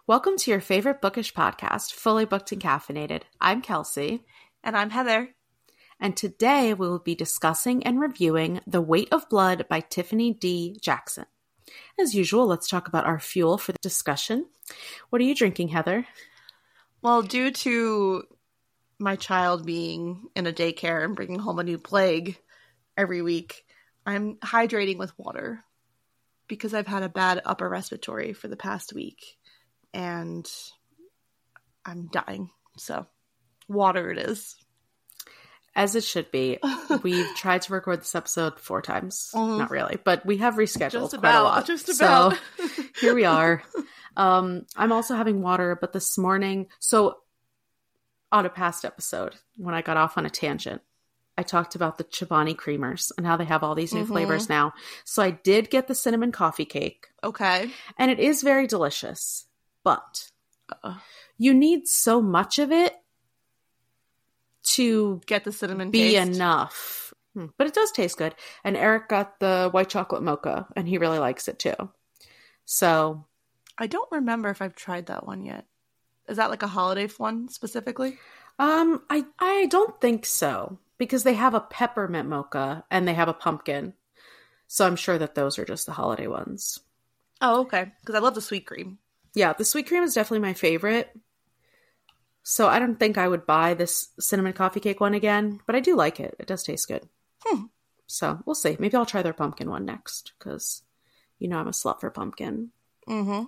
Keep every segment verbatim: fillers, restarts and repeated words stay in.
Welcome to your favorite bookish podcast, Fully Booked and Caffeinated. I'm Kelsey. And I'm Heather. And today we will be discussing and reviewing The Weight of Blood by Tiffany D. Jackson. As usual, let's talk about our fuel for the discussion. What are you drinking, Heather? Well, due to my child being in a daycare and bringing home a new plague every week, I'm hydrating with water because I've had a bad upper respiratory for the past week. And I'm dying. So, water it is. As it should be. We've tried to record this episode four times. Mm-hmm. Not really, but we have rescheduled just quite about, a lot. Just about. So, here we are. Um, I'm also having water, but this morning, so on a past episode, when I got off on a tangent, I talked about the Chobani creamers and how they have all these new mm-hmm. flavors now. So I did get the cinnamon coffee cake. Okay. And it is very delicious. But uh, you need so much of it to get the cinnamon be taste. enough. Hmm. But it does taste good. And Eric got the white chocolate mocha, and he really likes it too. So I don't remember if I've tried that one yet. Is that like a holiday one specifically? Um, I I don't think so, because they have a peppermint mocha and they have a pumpkin. So I'm sure that those are just the holiday ones. Oh, okay. Because I love the sweet cream. Yeah, the sweet cream is definitely my favorite. So I don't think I would buy this cinnamon coffee cake one again, but I do like it. It does taste good. Hmm. So we'll see. Maybe I'll try their pumpkin one next, because you know I'm a slut for pumpkin. Mm-hmm.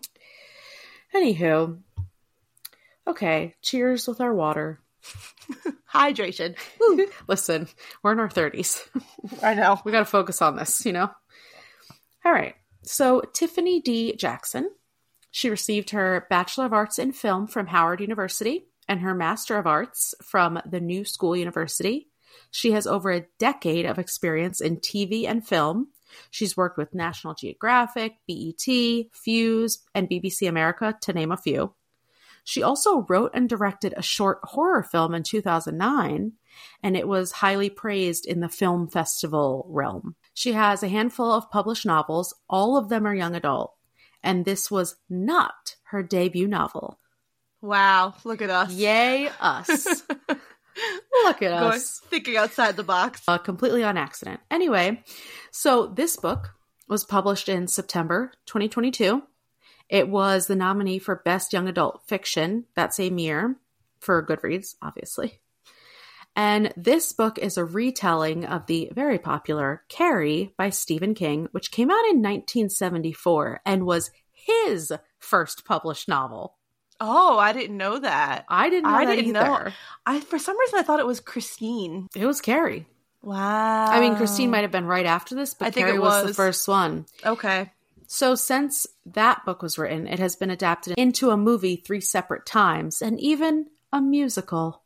Anywho. Okay, cheers with our water. Hydration. Listen, we're in our thirties. I know. We got to focus on this, you know? All right. So Tiffany D. Jackson. She received her Bachelor of Arts in Film from Howard University and her Master of Arts from the New School University. She has over a decade of experience in T V and film. She's worked with National Geographic, B E T, Fuse, and B B C America, to name a few. She also wrote and directed a short horror film in two thousand nine, and it was highly praised in the film festival realm. She has a handful of published novels. All of them are young adult. And this was not her debut novel. Wow, look at us. Yay, us. Look at Going, us. Thinking outside the box. Uh, completely on accident. Anyway, so this book was published in September twenty twenty-two. It was the nominee for Best Young Adult Fiction that same year for Goodreads, obviously. And this book is a retelling of the very popular Carrie by Stephen King, which came out in nineteen seventy-four and was his first published novel. Oh, I didn't know that. I didn't know I that didn't either. Know. I for some reason I thought it was Christine. It was Carrie. Wow. I mean, Christine might have been right after this, but I think Carrie it was. was the first one. Okay. So since that book was written, it has been adapted into a movie three separate times and even a musical.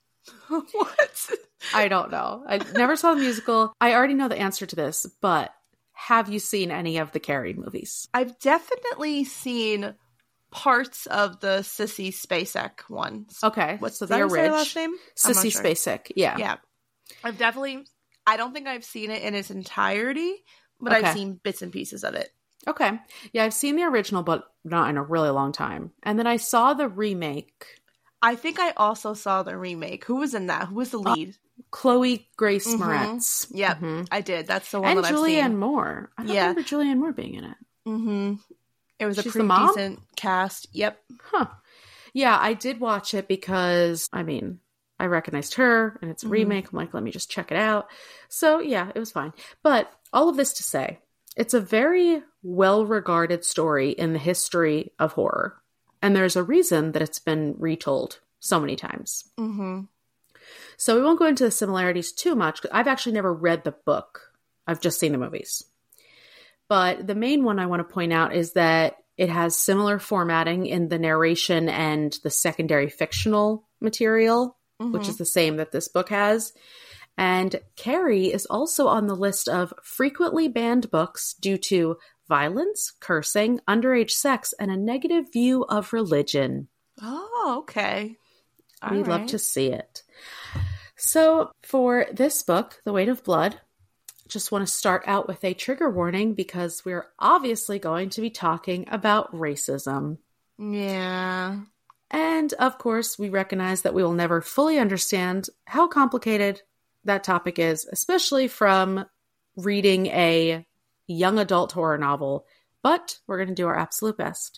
What? I don't know. I never saw the musical. I already know the answer to this, but have you seen any of the Carrie movies? I've definitely seen parts of the Sissy Spacek ones. Okay. What's so the last name? Sissy sure. Spacek. Yeah. Yeah. I've definitely, I don't think I've seen it in its entirety, but okay. I've seen bits and pieces of it. Okay. Yeah, I've seen the original, but not in a really long time. And then I saw the remake. I think I also saw the remake. Who was in that? Who was the lead? Uh, Chloe Grace mm-hmm. Moretz. Yep, mm-hmm. I did. That's the one and that I've Julianne seen. Moore. I don't yeah. remember Julianne Moore being in it. Mm-hmm. It was She's a pretty decent cast. Yep. Huh. Yeah, I did watch it because, I mean, I recognized her and it's a mm-hmm. remake. I'm like, let me just check it out. So, yeah, it was fine. But all of this to say, it's a very well-regarded story in the history of horror. And there's a reason that it's been retold so many times. Mm-hmm. So we won't go into the similarities too much. I've actually never read the book. I've just seen the movies. But the main one I want to point out is that it has similar formatting in the narration and the secondary fictional material, mm-hmm. which is the same that this book has. And Carrie is also on the list of frequently banned books due to violence, cursing, underage sex, and a negative view of religion. Oh, okay. All we right. love to see it. So for this book, The Weight of Blood, just want to start out with a trigger warning because we're obviously going to be talking about racism. Yeah. And, of course, we recognize that we will never fully understand how complicated that topic is, especially from reading a young adult horror novel, but we're going to do our absolute best.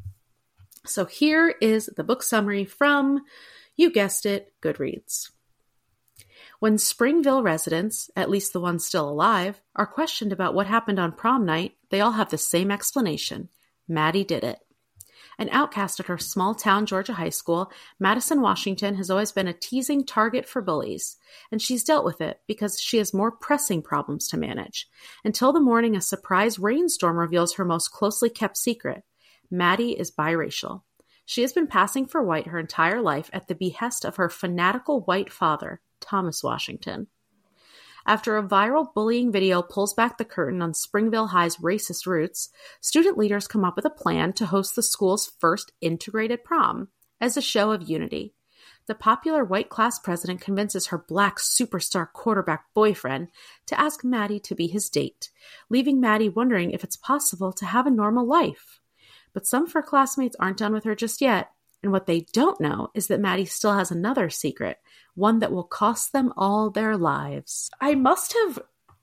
So here is the book summary from, you guessed it, Goodreads. When Springville residents, at least the ones still alive, are questioned about what happened on prom night, they all have the same explanation. Maddie did it. An outcast at her small-town Georgia high school, Madison Washington has always been a teasing target for bullies, and she's dealt with it because she has more pressing problems to manage. Until the morning a surprise rainstorm reveals her most closely kept secret. Maddie is biracial. She has been passing for white her entire life at the behest of her fanatical white father, Thomas Washington. After a viral bullying video pulls back the curtain on Springville High's racist roots, student leaders come up with a plan to host the school's first integrated prom as a show of unity. The popular white class president convinces her black superstar quarterback boyfriend to ask Maddie to be his date, leaving Maddie wondering if it's possible to have a normal life. But some of her classmates aren't done with her just yet, and what they don't know is that Maddie still has another secret, one that will cost them all their lives. I must have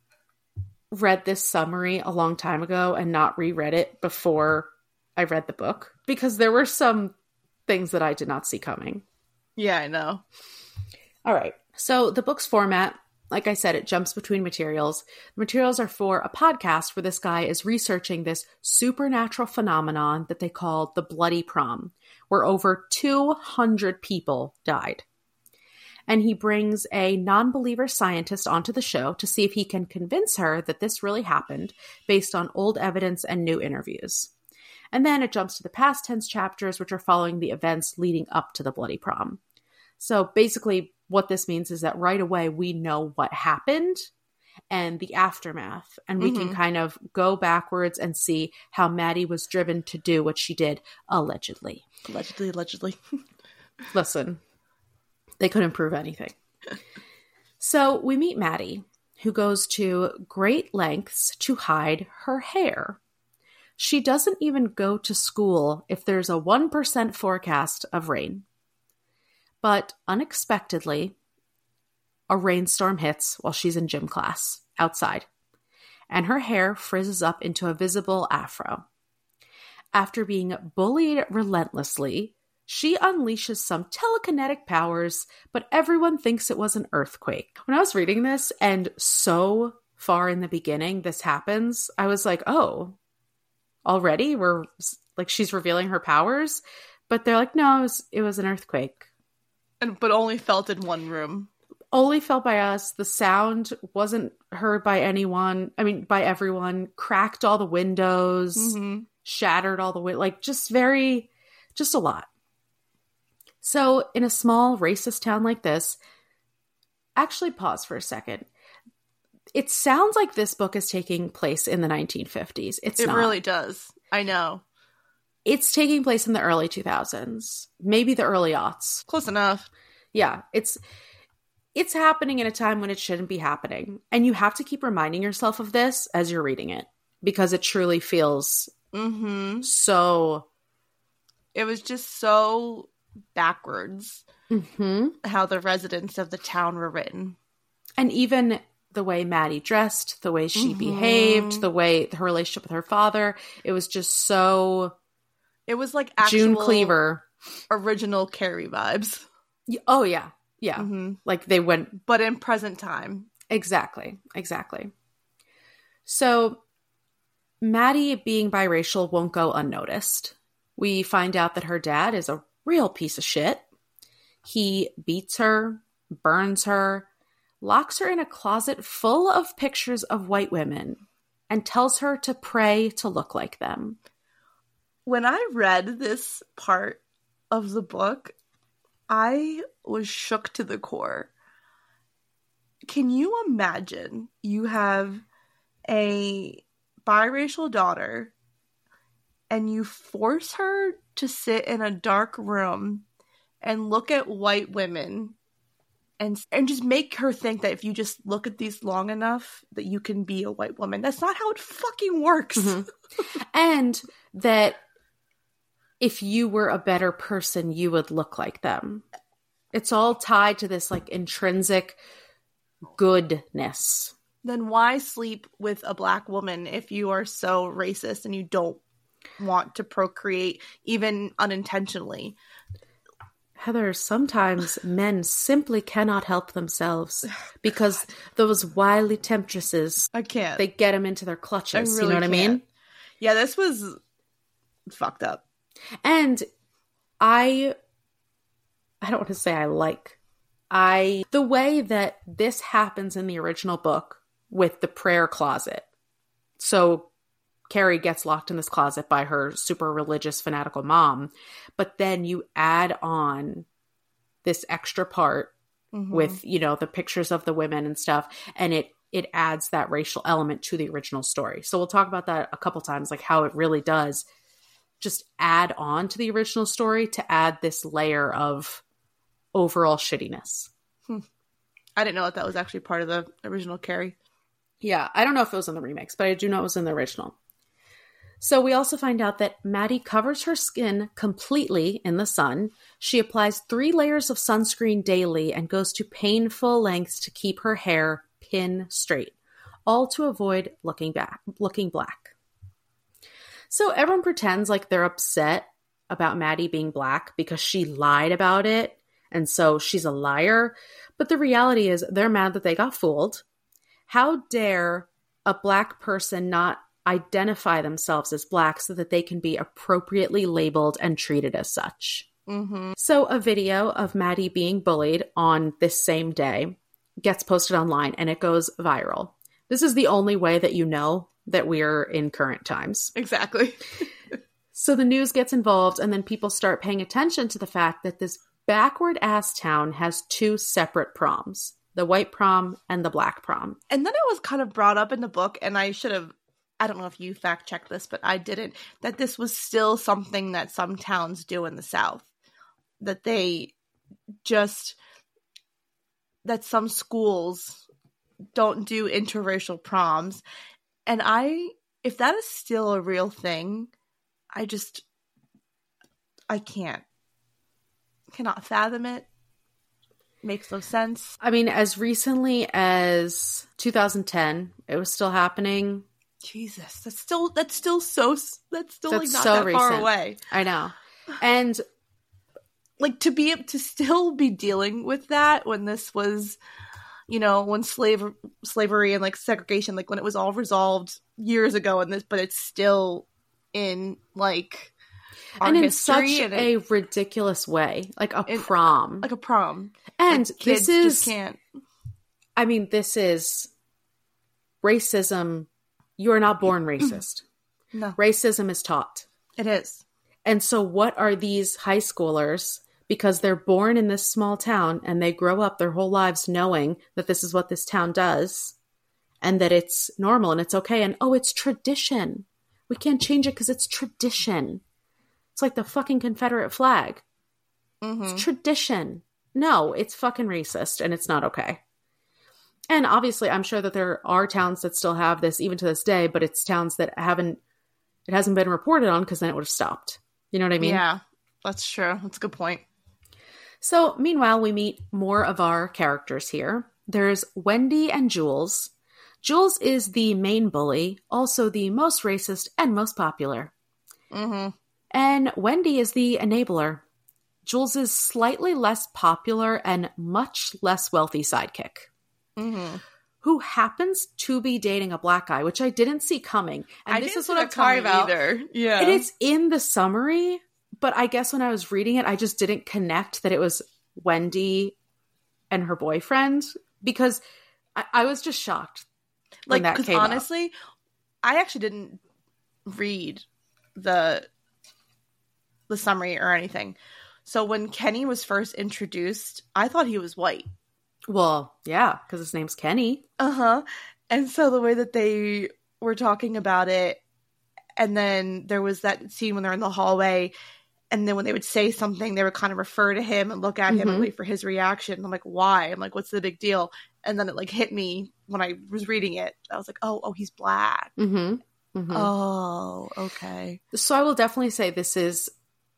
read this summary a long time ago and not reread it before I read the book, because there were some things that I did not see coming. Yeah, I know. All right. So the book's format, like I said, it jumps between materials. The materials are for a podcast where this guy is researching this supernatural phenomenon that they call the Bloody Prom, where over two hundred people died. And he brings a non-believer scientist onto the show to see if he can convince her that this really happened based on old evidence and new interviews. And then it jumps to the past tense chapters, which are following the events leading up to the Bloody Prom. So basically what this means is that right away we know what happened and the aftermath, and we mm-hmm. can kind of go backwards and see how Maddie was driven to do what she did, allegedly. Allegedly, allegedly. Listen. They couldn't prove anything. So we meet Maddie, who goes to great lengths to hide her hair. She doesn't even go to school if there's a one percent forecast of rain. But unexpectedly, a rainstorm hits while she's in gym class outside, and her hair frizzes up into a visible afro. After being bullied relentlessly, she unleashes some telekinetic powers, but everyone thinks it was an earthquake. When I was reading this, and so far in the beginning this happens, I was like, oh, already? We're like, she's revealing her powers? But they're like, no, it was, it was an earthquake. And but only felt in one room. Only felt by us. The sound wasn't heard by anyone. I mean, by everyone. Cracked all the windows. Mm-hmm. Shattered all the windows. Like, just very, just a lot. So, in a small racist town like this, actually pause for a second. It sounds like this book is taking place in the nineteen fifties. It's It not. really does. I know. It's taking place in the early two thousands. Maybe the early aughts. Close enough. Yeah, it's it's happening in a time when it shouldn't be happening. And you have to keep reminding yourself of this as you're reading it, because it truly feels mm-hmm. so... It was just so backwards mm-hmm. how the residents of the town were written. And even the way Maddie dressed, the way she mm-hmm. behaved, the way her relationship with her father, it was just so... It was like actual June Cleaver. Original Carrie vibes. Oh, yeah. Yeah. Mm-hmm. Like they went... But in present time. Exactly. Exactly. So Maddie being biracial won't go unnoticed. We find out that her dad is a real piece of shit. He beats her, burns her, locks her in a closet full of pictures of white women, and tells her to pray to look like them. When I read this part of the book, I was shook to the core. Can you imagine you have a biracial daughter and you force her to sit in a dark room and look at white women and and just make her think that if you just look at these long enough that you can be a white woman? That's not how it fucking works. Mm-hmm. And that if you were a better person, you would look like them. It's all tied to this like intrinsic goodness. Then why sleep with a black woman if you are so racist and you don't want to procreate even unintentionally? Heather, sometimes men simply cannot help themselves because those wily temptresses, I can't. They get them into their clutches. Really you know what can't. I mean? Yeah, this was fucked up. And I, I don't want to say I like, I, the way that this happens in the original book with the prayer closet. So Carrie gets locked in this closet by her super religious, fanatical mom. But then you add on this extra part mm-hmm. with, you know, the pictures of the women and stuff. And it, it adds that racial element to the original story. So we'll talk about that a couple times, like how it really does just add on to the original story to add this layer of overall shittiness. Hmm. I didn't know that that was actually part of the original Carrie. Yeah, I don't know if it was in the remakes, but I do know it was in the original. So we also find out that Maddie covers her skin completely in the sun. She applies three layers of sunscreen daily and goes to painful lengths to keep her hair pin straight, all to avoid looking back, looking black. So everyone pretends like they're upset about Maddie being black because she lied about it, and so she's a liar. But the reality is they're mad that they got fooled. How dare a black person not identify themselves as black so that they can be appropriately labeled and treated as such? Mm-hmm. So a video of Maddie being bullied on this same day gets posted online and it goes viral. This is the only way that you know that we're in current times. Exactly. So the news gets involved and then people start paying attention to the fact that this backward ass town has two separate proms. The white prom and the black prom. And then it was kind of brought up in the book, and I should have, I don't know if you fact checked this, but I didn't, that this was still something that some towns do in the South. That they just, that some schools don't do interracial proms. And I, if that is still a real thing, I just, I can't, cannot fathom it. Makes no sense. I mean, as recently as two thousand ten, it was still happening. Jesus, that's still that's still so that's still that's like not so that recent. far away. I know, and like to be to still be dealing with that when this was, you know, when slave slavery and like segregation, like when it was all resolved years ago, and this, but it's still in like. And in such and it, a ridiculous way, like a in, prom, like a prom, and like this is just can't. I mean, this is racism. You are not born racist. No, racism is taught. It is. And so, what are these high schoolers? Because they're born in this small town and they grow up their whole lives knowing that this is what this town does, and that it's normal and it's okay. And oh, it's tradition. We can't change it because it's tradition. It's like the fucking Confederate flag. Mm-hmm. It's tradition. No, it's fucking racist and it's not okay. And obviously, I'm sure that there are towns that still have this even to this day, but it's towns that haven't, it hasn't been reported on because then it would have stopped. You know what I mean? Yeah, that's true. That's a good point. So meanwhile, we meet more of our characters here. There's Wendy and Jules. Jules is the main bully, also the most racist and most popular. Mm-hmm. And Wendy is the enabler. Jules is slightly less popular and much less wealthy sidekick. Mm-hmm. Who happens to be dating a black guy, which I didn't see coming. And I this didn't is what I'm talking about. Either. Yeah. And it's in the summary, but I guess when I was reading it, I just didn't connect that it was Wendy and her boyfriend because I, I was just shocked when like, that came honestly, up. I actually didn't read the the summary or anything. So when Kenny was first introduced, I thought he was white. Well, yeah, because his name's Kenny. Uh-huh. And so the way that they were talking about it, and then there was that scene when they're in the hallway, and then when they would say something, they would kind of refer to him and look at him mm-hmm. and wait for his reaction. I'm like, why? I'm like, what's the big deal? And then it like hit me when I was reading it. I was like, oh, oh, he's black. Mm-hmm. Mm-hmm. Oh, okay. So I will definitely say this is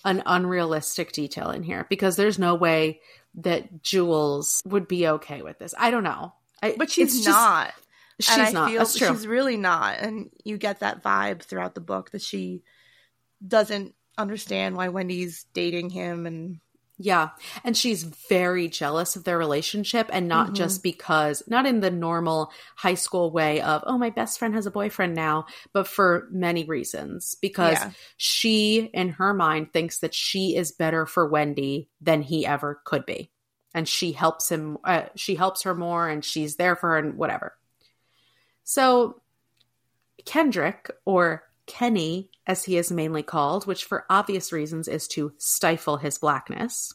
an unrealistic detail in here because there's no way that Jules would be okay with this. I don't know. I, but she's just, not. She's and I not. Feel That's true. She's really not. And you get that vibe throughout the book that she doesn't understand why Wendy's dating him. And yeah. And she's very jealous of their relationship, and not mm-hmm. just because, not in the normal high school way of, oh, my best friend has a boyfriend now, but for many reasons. Because yeah. she, in her mind, thinks that she is better for Wendy than he ever could be. And she helps him, uh, she helps her more, and she's there for her and whatever. So Kendrick, or Kenny, as he is mainly called, which for obvious reasons is to stifle his blackness.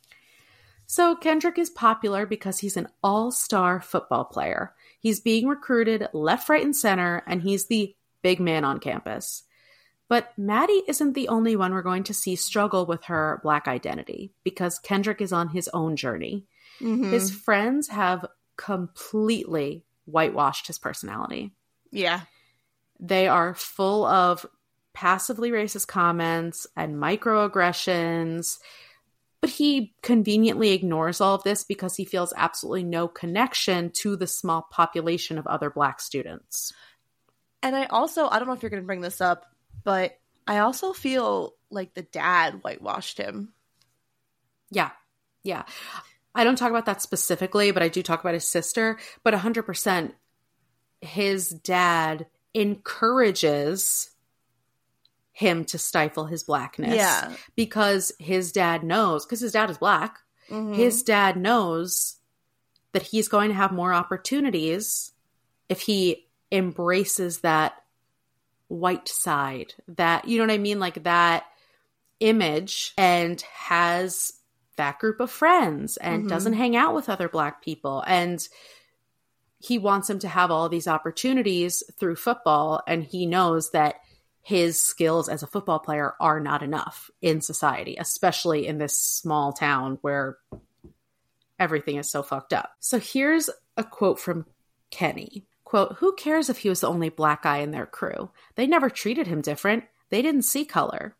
So Kendrick is popular because he's an all-star football player. He's being recruited left, right, and center, and he's the big man on campus. But Maddie isn't the only one we're going to see struggle with her black identity, because Kendrick is on his own journey. Mm-hmm. His friends have completely whitewashed his personality. Yeah. They are full of passively racist comments and microaggressions, but he conveniently ignores all of this because he feels absolutely no connection to the small population of other Black students. And I also, I don't know if you're going to bring this up, but I also feel like the dad whitewashed him. Yeah. Yeah. I don't talk about that specifically, but I do talk about his sister. But one hundred percent his dad encourages him to stifle his blackness. Yeah. Because his dad knows, because his dad is Black, mm-hmm. his dad knows that he's going to have more opportunities if he embraces that white side, that, you know what I mean? Like that image, and has that group of friends and mm-hmm. doesn't hang out with other Black people. And he wants him to have all these opportunities through football. And he knows that his skills as a football player are not enough in society, especially in this small town where everything is so fucked up. So here's a quote from Kenny. Quote, "Who cares if he was the only Black guy in their crew? They never treated him different. They didn't see color."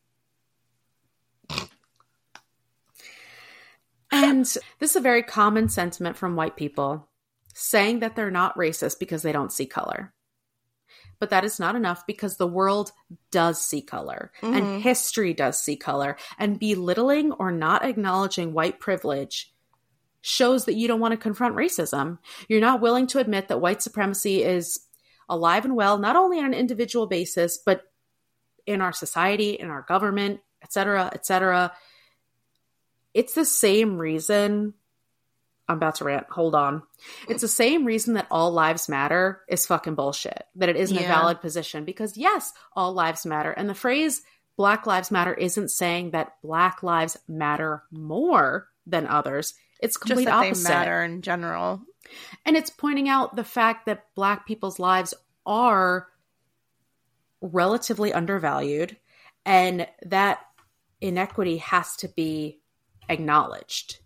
And this is a very common sentiment from white people, saying that they're not racist because they don't see color. But that is not enough, because the world does see color, mm-hmm. and history does see color. And belittling or not acknowledging white privilege shows that you don't want to confront racism. You're not willing to admit that white supremacy is alive and well, not only on an individual basis, but in our society, in our government, et cetera, et cetera. It's the same reason, I'm about to rant, hold on. It's the same reason that all lives matter is fucking bullshit, that it isn't yeah. a valid position, because yes, all lives matter. And the phrase Black Lives Matter isn't saying that Black lives matter more than others. It's complete Just that opposite. They matter in general. And it's pointing out the fact that Black people's lives are relatively undervalued, and that inequity has to be acknowledged.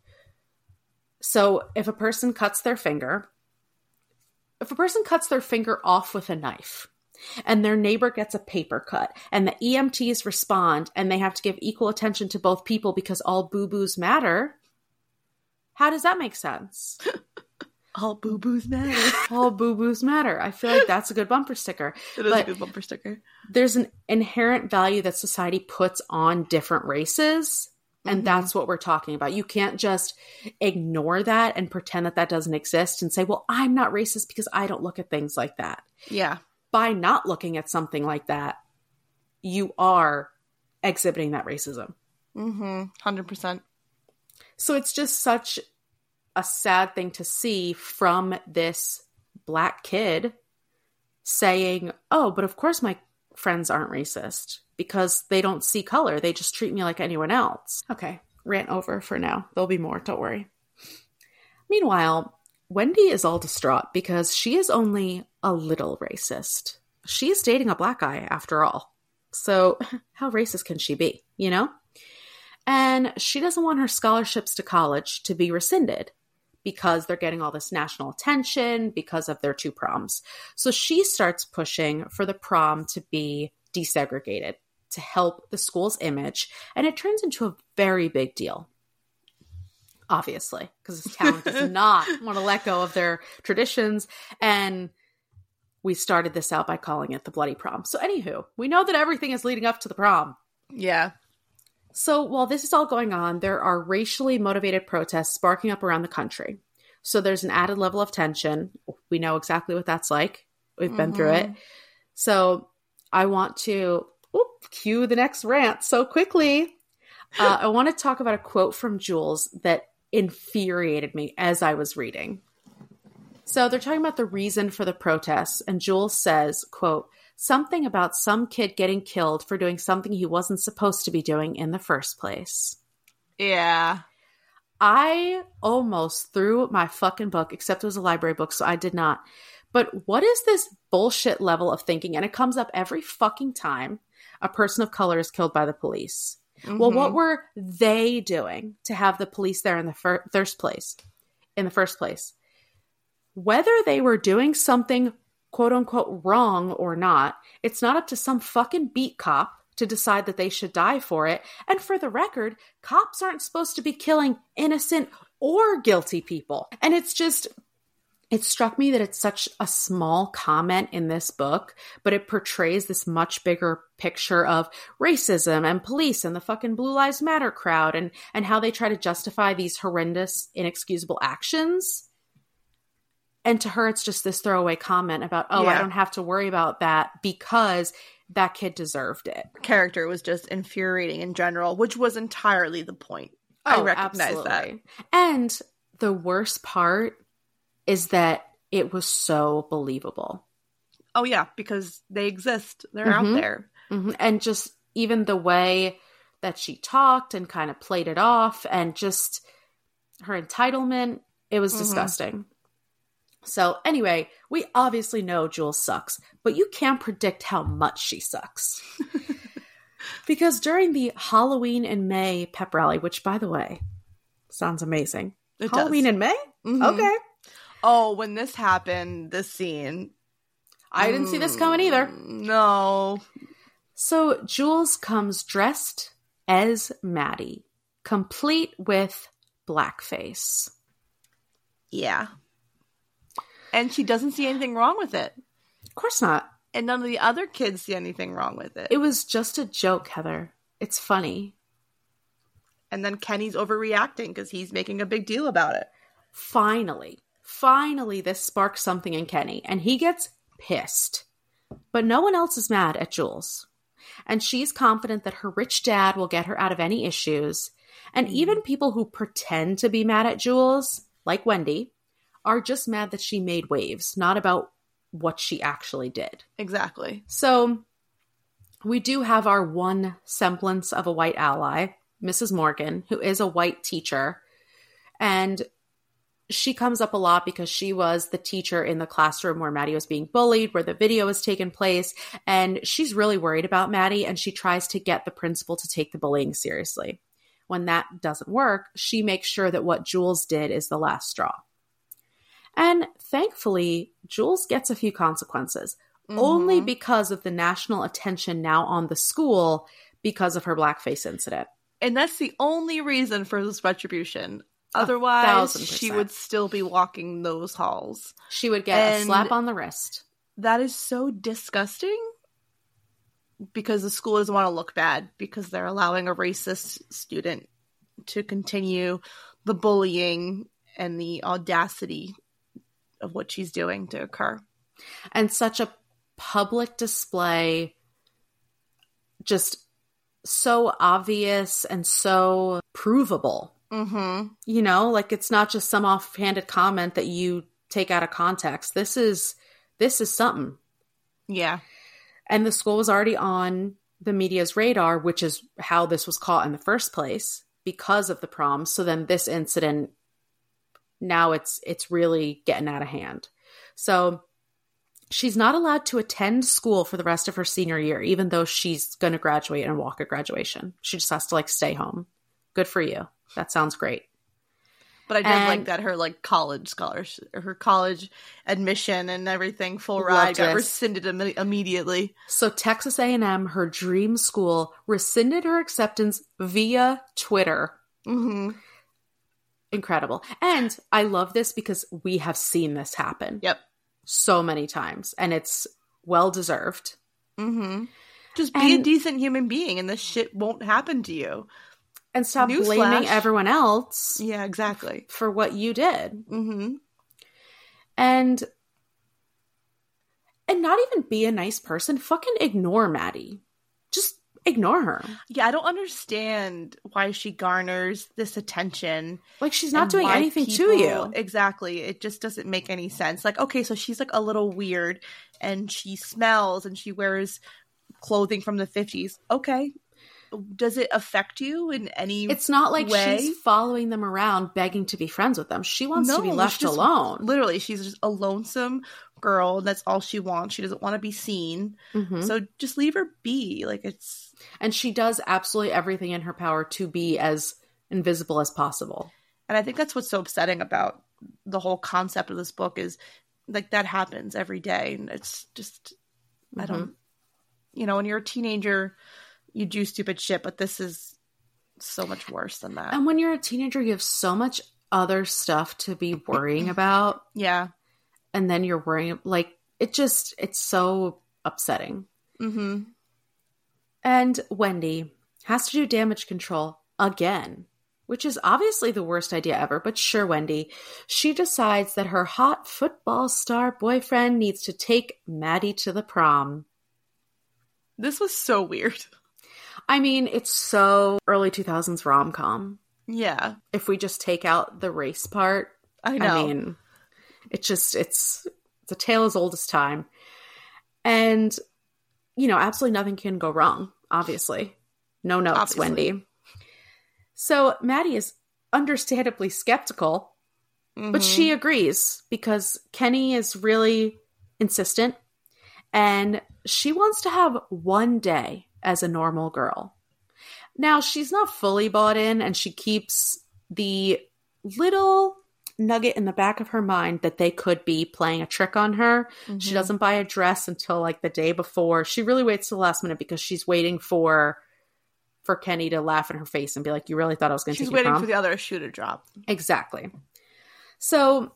So if a person cuts their finger, if a person cuts their finger off with a knife, and their neighbor gets a paper cut, and the E M Ts respond, and they have to give equal attention to both people because all boo-boos matter, how does that make sense? All boo-boos matter. All boo-boos matter. I feel like that's a good bumper sticker. It is but a good bumper sticker. There's an inherent value that society puts on different races, and mm-hmm. that's what we're talking about. You can't just ignore that and pretend that that doesn't exist and say, well, I'm not racist because I don't look at things like that. Yeah. By not looking at something like that, you are exhibiting that racism. Mm-hmm. one hundred percent. So it's just such a sad thing to see from this Black kid saying, oh, but of course my friends aren't racist because they don't see color. They just treat me like anyone else. Okay, rant over for now. There'll be more, don't worry. Meanwhile, Wendy is all distraught because she is only a little racist. She is dating a Black guy after all. So how racist can she be, you know? And she doesn't want her scholarships to college to be rescinded because they're getting all this national attention because of their two proms. So she starts pushing for the prom to be desegregated, to help the school's image, and it turns into a very big deal. Obviously, because this town does not want to let go of their traditions, and we started this out by calling it the Bloody Prom. So anywho, we know that everything is leading up to the prom. Yeah. So while this is all going on, there are racially motivated protests sparking up around the country. So there's an added level of tension. We know exactly what that's like. We've been mm-hmm. through it. So I want to oop, cue the next rant so quickly. Uh, I want to talk about a quote from Jules that infuriated me as I was reading. So they're talking about the reason for the protests, and Jules says, quote, something about some kid getting killed for doing something he wasn't supposed to be doing in the first place. Yeah. I almost threw my fucking book, except it was a library book, so I did not. But what is this bullshit level of thinking? And it comes up every fucking time a person of color is killed by the police. Mm-hmm. Well, what were they doing to have the police there in the fir- first place? In the first place, whether they were doing something quote unquote wrong or not, it's not up to some fucking beat cop to decide that they should die for it. And for the record, cops aren't supposed to be killing innocent or guilty people. And it's just, it struck me that it's such a small comment in this book, but it portrays this much bigger picture of racism and police and the fucking Blue Lives Matter crowd, and, and how they try to justify these horrendous, inexcusable actions. And to her, it's just this throwaway comment about, oh, yeah. I don't have to worry about that because that kid deserved it. Character was just infuriating in general, which was entirely the point. I oh, recognize absolutely. that. And the worst part is that it was so believable. Oh, yeah, because they exist. They're mm-hmm. out there. Mm-hmm. And just even the way that she talked and kind of played it off, and just her entitlement, it was mm-hmm. disgusting. So anyway, we obviously know Jules sucks, but you can't predict how much she sucks. Because during the Halloween in May pep rally, which, by the way, sounds amazing. It Halloween does. in May? Mm-hmm. Okay. Oh, when this happened, this scene. I didn't mm, see this coming either. No. So Jules comes dressed as Maddie, complete with blackface. Yeah. And she doesn't see anything wrong with it. Of course not. And none of the other kids see anything wrong with it. It was just a joke, Heather. It's funny. And then Kenny's overreacting because he's making a big deal about it. Finally. Finally, this sparks something in Kenny, and he gets pissed. But no one else is mad at Jules. And she's confident that her rich dad will get her out of any issues. And even people who pretend to be mad at Jules, like Wendy, are just mad that she made waves, not about what she actually did. Exactly. So we do have our one semblance of a white ally, Missus Morgan, who is a white teacher. And she comes up a lot because she was the teacher in the classroom where Maddie was being bullied, where the video was taking place. And she's really worried about Maddie, and she tries to get the principal to take the bullying seriously. When that doesn't work, she makes sure that what Jules did is the last straw. And thankfully, Jules gets a few consequences, mm-hmm. only because of the national attention now on the school because of her blackface incident. And that's the only reason for this retribution. Otherwise, she would still be walking those halls. She would get and a slap on the wrist. That is so disgusting because the school doesn't want to look bad because they're allowing a racist student to continue the bullying and the audacity of what she's doing to occur. And such a public display, just so obvious and so provable. Mm-hmm. You know, like it's not just some offhanded comment that you take out of context. This is, this is something. Yeah. And the school was already on the media's radar, which is how this was caught in the first place because of the prom. So then this incident, now it's it's really getting out of hand. So she's not allowed to attend school for the rest of her senior year, even though she's going to graduate and walk at graduation. She just has to like stay home. Good for you. That sounds great. But I did And- like that her like college scholarship, her college admission and everything, full Loved ride, got this. rescinded Im- immediately. So Texas A and M, her dream school, rescinded her acceptance via Twitter. Mm-hmm. Incredible. And I love this because we have seen this happen. Yep. So many times. And it's well deserved. Mm-hmm. Just be And- a decent human being and this shit won't happen to you. And stop Newsflash. blaming everyone else Yeah, exactly. for what you did. Mm-hmm. And and not even be a nice person. Fucking ignore Maddie. Just ignore her. Yeah, I don't understand why she garners this attention. Like, she's not and doing why anything to people- you. Exactly. It just doesn't make any sense. Like, okay, so she's like a little weird and she smells and she wears clothing from the fifties. Okay. Does it affect you in any It's not like way? she's following them around begging to be friends with them. She wants to be No, left she's just- alone. Literally, she's just a lonesome girl. That's all she wants. She doesn't want to be seen. Mhm. So just leave her be. Like, it's... And she does absolutely everything in her power to be as invisible as possible. And I think that's what's so upsetting about the whole concept of this book is, like, that happens every day. And it's just... I don't... You know, when you're a teenager, you do stupid shit, but this is so much worse than that. And when you're a teenager, you have so much other stuff to be worrying about. Yeah. And then you're worrying, like, it just, it's so upsetting. Mm-hmm. And Wendy has to do damage control again, which is obviously the worst idea ever. But sure, Wendy, she decides that her hot football star boyfriend needs to take Maddie to the prom. This was so weird. I mean, it's so early two thousands rom-com. Yeah. If we just take out the race part, I know. I mean, it's just, it's, it's a tale as old as time. And, you know, absolutely nothing can go wrong, obviously. No notes, Obviously. Wendy. So Maddie is understandably skeptical, Mhm. but she agrees because Kenny is really insistent and she wants to have one day as a normal girl. Now, she's not fully bought in and she keeps the little nugget in the back of her mind that they could be playing a trick on her. She Mhm. doesn't buy a dress until like the day before. She really waits till the last minute because she's waiting for for Kenny to laugh in her face and be like, you really thought I was going to She's take you waiting prom? for the other shoe to drop. Exactly. So,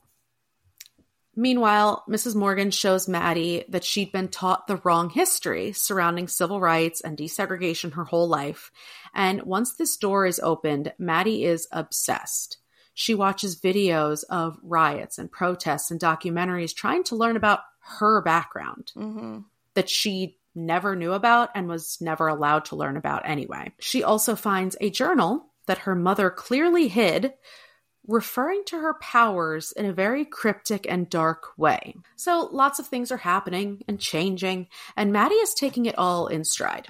meanwhile, Missus Morgan shows Maddie that she'd been taught the wrong history surrounding civil rights and desegregation her whole life. And once this door is opened, Maddie is obsessed. She watches videos of riots and protests and documentaries trying to learn about her background Mm-hmm. that she never knew about and was never allowed to learn about anyway. She also finds a journal that her mother clearly hid, referring to her powers in a very cryptic and dark way. So lots of things are happening and changing, and Maddie is taking it all in stride.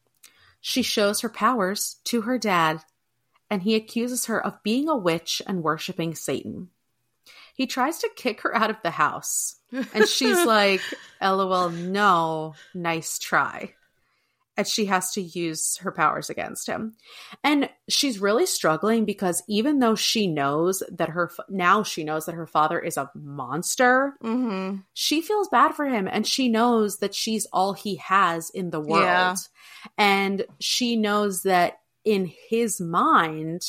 She shows her powers to her dad, and he accuses her of being a witch and worshiping Satan. He tries to kick her out of the house, and she's like, LOL, no, nice try. And she has to use her powers against him. And she's really struggling because even though she knows that her, now she knows that her father is a monster, Mm-hmm. she feels bad for him. And she knows that she's all he has in the world. Yeah. And she knows that in his mind,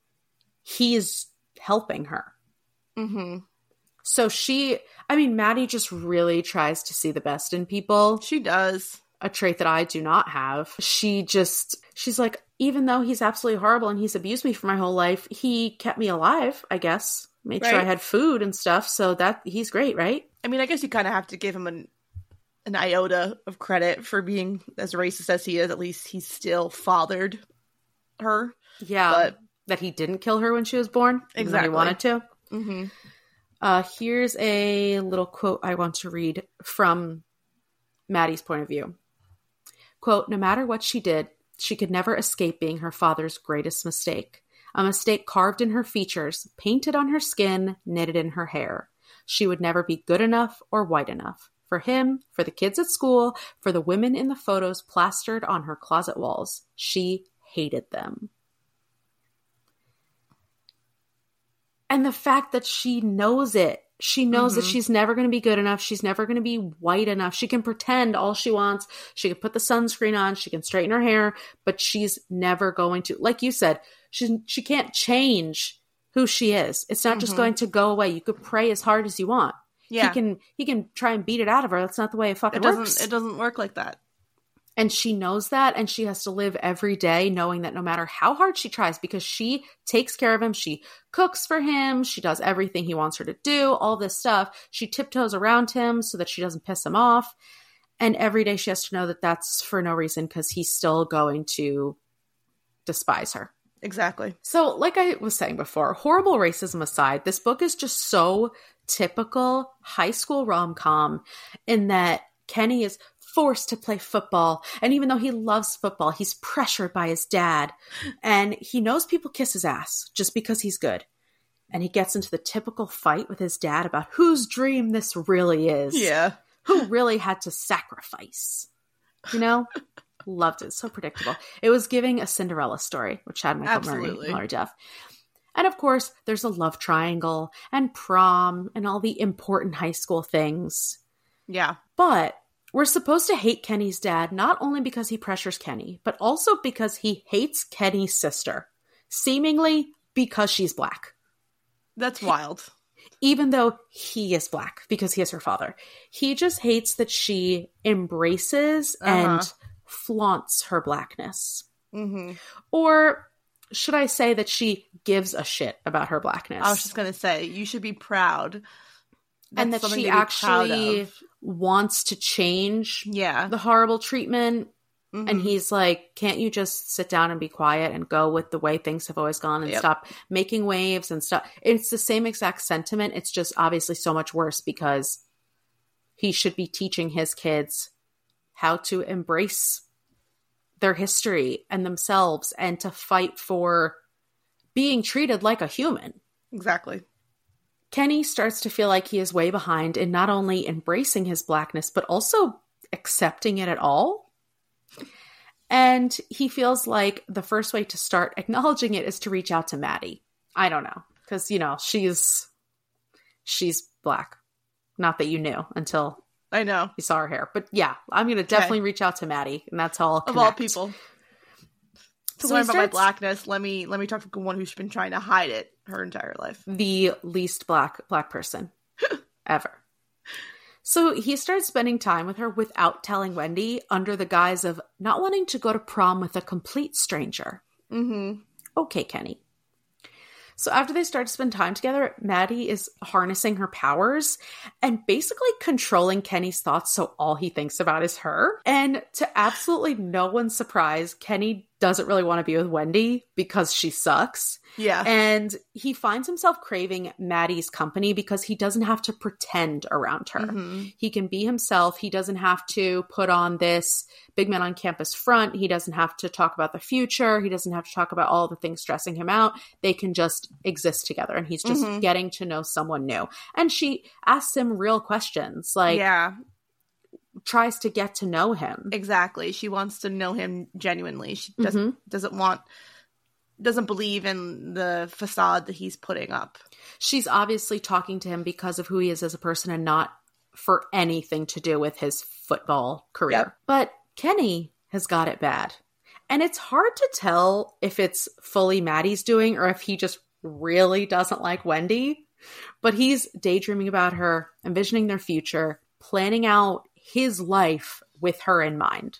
he is helping her. Mm-hmm. So she, I mean, Maddie just really tries to see the best in people. She does. A trait that I do not have. She just, she's like, even though he's absolutely horrible and he's abused me for my whole life, he kept me alive, I guess. Made sure I Right. had food and stuff. So that, he's great, right? I mean, I guess you kind of have to give him an an iota of credit for being as racist as he is. At least he still fathered her. Yeah. But that he didn't kill her when she was born. Even though Exactly. he wanted to. mm-hmm. Uh, here's a little quote I want to read from Maddie's point of view. Quote, no matter what she did, she could never escape being her father's greatest mistake. A mistake carved in her features, painted on her skin, knitted in her hair. She would never be good enough or white enough. For him, for the kids at school, for the women in the photos plastered on her closet walls. She hated them. And the fact that she knows it. She knows mm-hmm. that she's never going to be good enough. She's never going to be white enough. She can pretend all she wants. She can put the sunscreen on. She can straighten her hair, but she's never going to, like you said, she, she can't change who she is. It's not mm-hmm. just going to go away. You could pray as hard as you want. Yeah. He can, he can try and beat it out of her. That's not the way it fucking it doesn't, works. It doesn't work like that. And she knows that, and she has to live every day knowing that no matter how hard she tries, because she takes care of him, she cooks for him, she does everything he wants her to do, all this stuff. She tiptoes around him so that she doesn't piss him off. And every day she has to know that that's for no reason, because he's still going to despise her. Exactly. So like I was saying before, horrible racism aside, this book is just so typical high school rom-com in that Kenny is forced to play football. And even though he loves football, he's pressured by his dad. And he knows people kiss his ass just because he's good. And he gets into the typical fight with his dad about whose dream this really is. Yeah. Who really had to sacrifice. You know? Loved it. So predictable. It was giving a Cinderella story with Chad Michael Murray and Hilary Duff. And of course, there's a love triangle and prom and all the important high school things. Yeah. But we're supposed to hate Kenny's dad, not only because he pressures Kenny, but also because he hates Kenny's sister, seemingly because she's black. That's wild. Even though he is black, because he is her father. He just hates that she embraces uh-huh. and flaunts her blackness. Mm-hmm. Or should I say that she gives a shit about her blackness? I was just going to say, you should be proud. That's and that she actually wants to change yeah. the horrible treatment. Mm-hmm. And he's like, can't you just sit down and be quiet and go with the way things have always gone and yep. stop making waves and stuff? It's the same exact sentiment. It's just obviously so much worse because he should be teaching his kids how to embrace their history and themselves and to fight for being treated like a human. Exactly. Kenny starts to feel like he is way behind in not only embracing his blackness, but also accepting it at all. And he feels like the first way to start acknowledging it is to reach out to Maddie. I don't know. Because, you know, she's she's black. Not that you knew until I know you saw her hair. But yeah, I'm going to definitely okay. reach out to Maddie. And that's all. Of all people. To so learn about my blackness, let me let me talk to one who's been trying to hide it her entire life. The least black black person ever. So he starts spending time with her without telling Wendy under the guise of not wanting to go to prom with a complete stranger. Mm-hmm. Okay, Kenny. So after they start to spend time together, Maddie is harnessing her powers and basically controlling Kenny's thoughts so all he thinks about is her. And to absolutely no one's surprise, Kenny doesn't really want to be with Wendy because she sucks. Yeah. And he finds himself craving Maddie's company because he doesn't have to pretend around her. Mm-hmm. He can be himself. He doesn't have to put on this big man on campus front. He doesn't have to talk about the future. He doesn't have to talk about all the things stressing him out. They can just exist together. And he's just mm-hmm. getting to know someone new. And she asks him real questions. Like, yeah. tries to get to know him. Exactly. She wants to know him genuinely. She doesn't mm-hmm. doesn't want doesn't believe in the facade that he's putting up. She's obviously talking to him because of who he is as a person and not for anything to do with his football career. Yep. But Kenny has got it bad. And it's hard to tell if it's fully Maddie's doing or if he just really doesn't like Wendy. But he's daydreaming about her, envisioning their future, planning out his life with her in mind.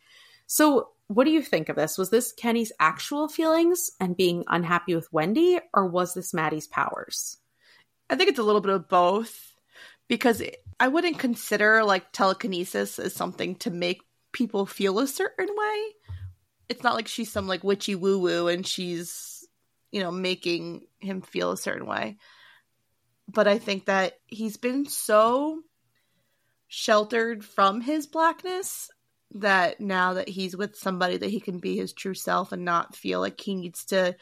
So what do you think of this? Was this Kenny's actual feelings and being unhappy with Wendy, or was this Maddie's powers? I think it's a little bit of both, because I wouldn't consider like telekinesis as something to make people feel a certain way. It's not like she's some like witchy woo woo and she's, you know, making him feel a certain way. But I think that he's been so sheltered from his blackness that now that he's with somebody that he can be his true self and not feel like he needs to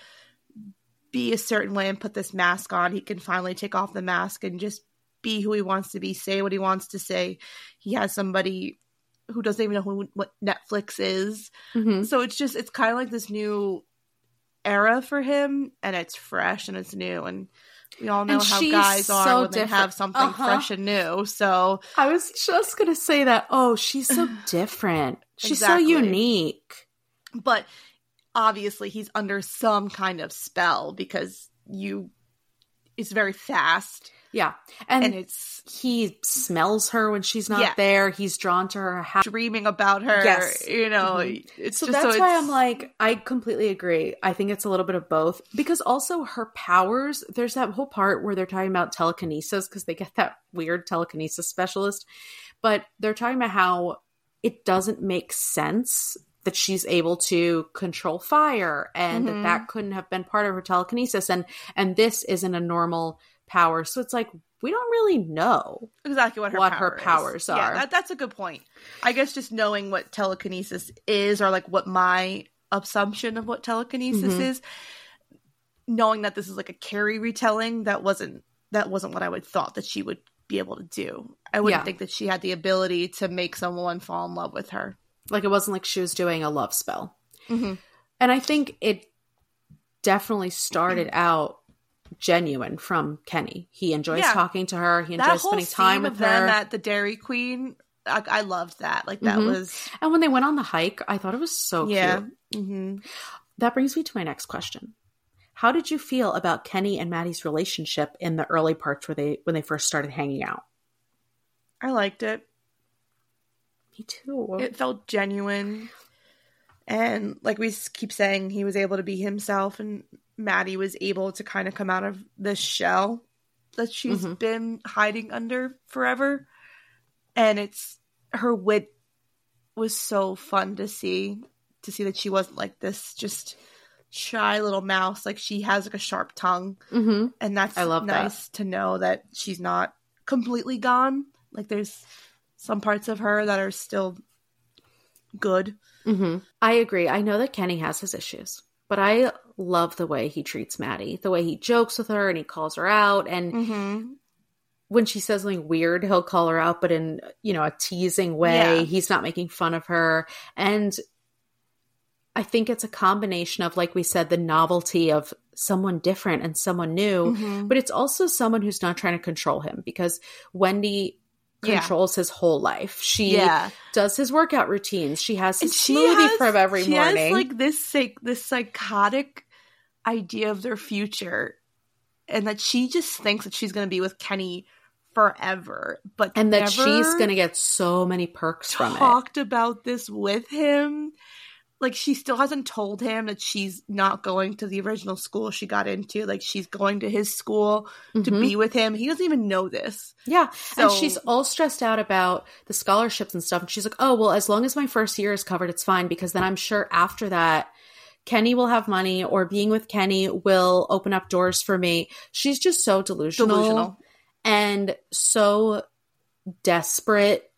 be a certain way and put this mask on, he can finally take off the mask and just be who he wants to be, say what he wants to say. He has somebody who doesn't even know who, what Netflix is. Mm-hmm. So it's just, it's kind of like this new era for him, and it's fresh and it's new. And We all know And how she's guys are so when they have different. something Uh-huh. fresh and new. So I was just going to say that. Oh, she's so different. She's Exactly. so unique. But obviously he's under some kind of spell because you it's very fast. Yeah. And, And it's he smells her when she's not Yeah. there. He's drawn to her house. dreaming about her. Yes. You know, Mhm. it's So just that's so why it's, I'm like, I completely agree. I think it's a little bit of both. Because also her powers, there's that whole part where they're talking about telekinesis because they get that weird telekinesis specialist. But they're talking about how it doesn't make sense that she's able to control fire and Mhm. that that couldn't have been part of her telekinesis. And, and this isn't a normal power. So it's like, we don't really know. exactly what her what power her is. powers Yeah, are. that, that's a good point. I guess just knowing what telekinesis is, or like what my assumption of what telekinesis Mhm. is, knowing that this is like a Carrie retelling, that wasn't that wasn't what I would thought that she would be able to do. I wouldn't Yeah. think that she had the ability to make someone fall in love with her. Like it wasn't like she was doing a love spell. Mm-hmm. And I think it definitely started out genuine from Kenny. He enjoys Yeah. talking to her. He That enjoys whole spending time scene with of them her. at the Dairy Queen, I, I loved that. Like that Mhm. was And when they went on the hike, I thought it was so yeah. cute. Mm-hmm. That brings me to my next question. How did you feel about Kenny and Maddie's relationship in the early parts where they when they first started hanging out? I liked it. Me too. It felt genuine. And like we s- keep saying, he was able to be himself, and Maddie was able to kind of come out of this shell that she's Mhm. been hiding under forever. And it's her wit was so fun to see, to see that she wasn't like this just shy little mouse. Like she has like a sharp tongue. Mm-hmm. And that's I love that. nice to know that she's not completely gone. Like there's some parts of her that are still good. Mm-hmm. I agree. I know that Kenny has his issues, but I love the way he treats Maddie, the way he jokes with her and he calls her out. And Mm-hmm. when she says something weird, he'll call her out, but in, you know, a teasing way. Yeah. He's not making fun of her. And I think it's a combination of, like we said, the novelty of someone different and someone new, Mm-hmm. but it's also someone who's not trying to control him, because Wendy Yeah. controls his whole life. She Yeah. does his workout routines. She has his And she smoothie has- for him every she morning. has like this psych- this psychotic idea of their future, and that she just thinks that she's going to be with Kenny forever, but and that never she's going to get so many perks from it. talked about this with him. Like she still hasn't told him that she's not going to the original school she got into. Like she's going to his school to Mhm. be with him. He doesn't even know this. Yeah. and So- she's all stressed out about the scholarships and stuff. And she's like, oh, well, as long as my first year is covered, it's fine. Because then I'm sure after that, Kenny will have money, or being with Kenny will open up doors for me. She's just so delusional, Delusional. and so desperate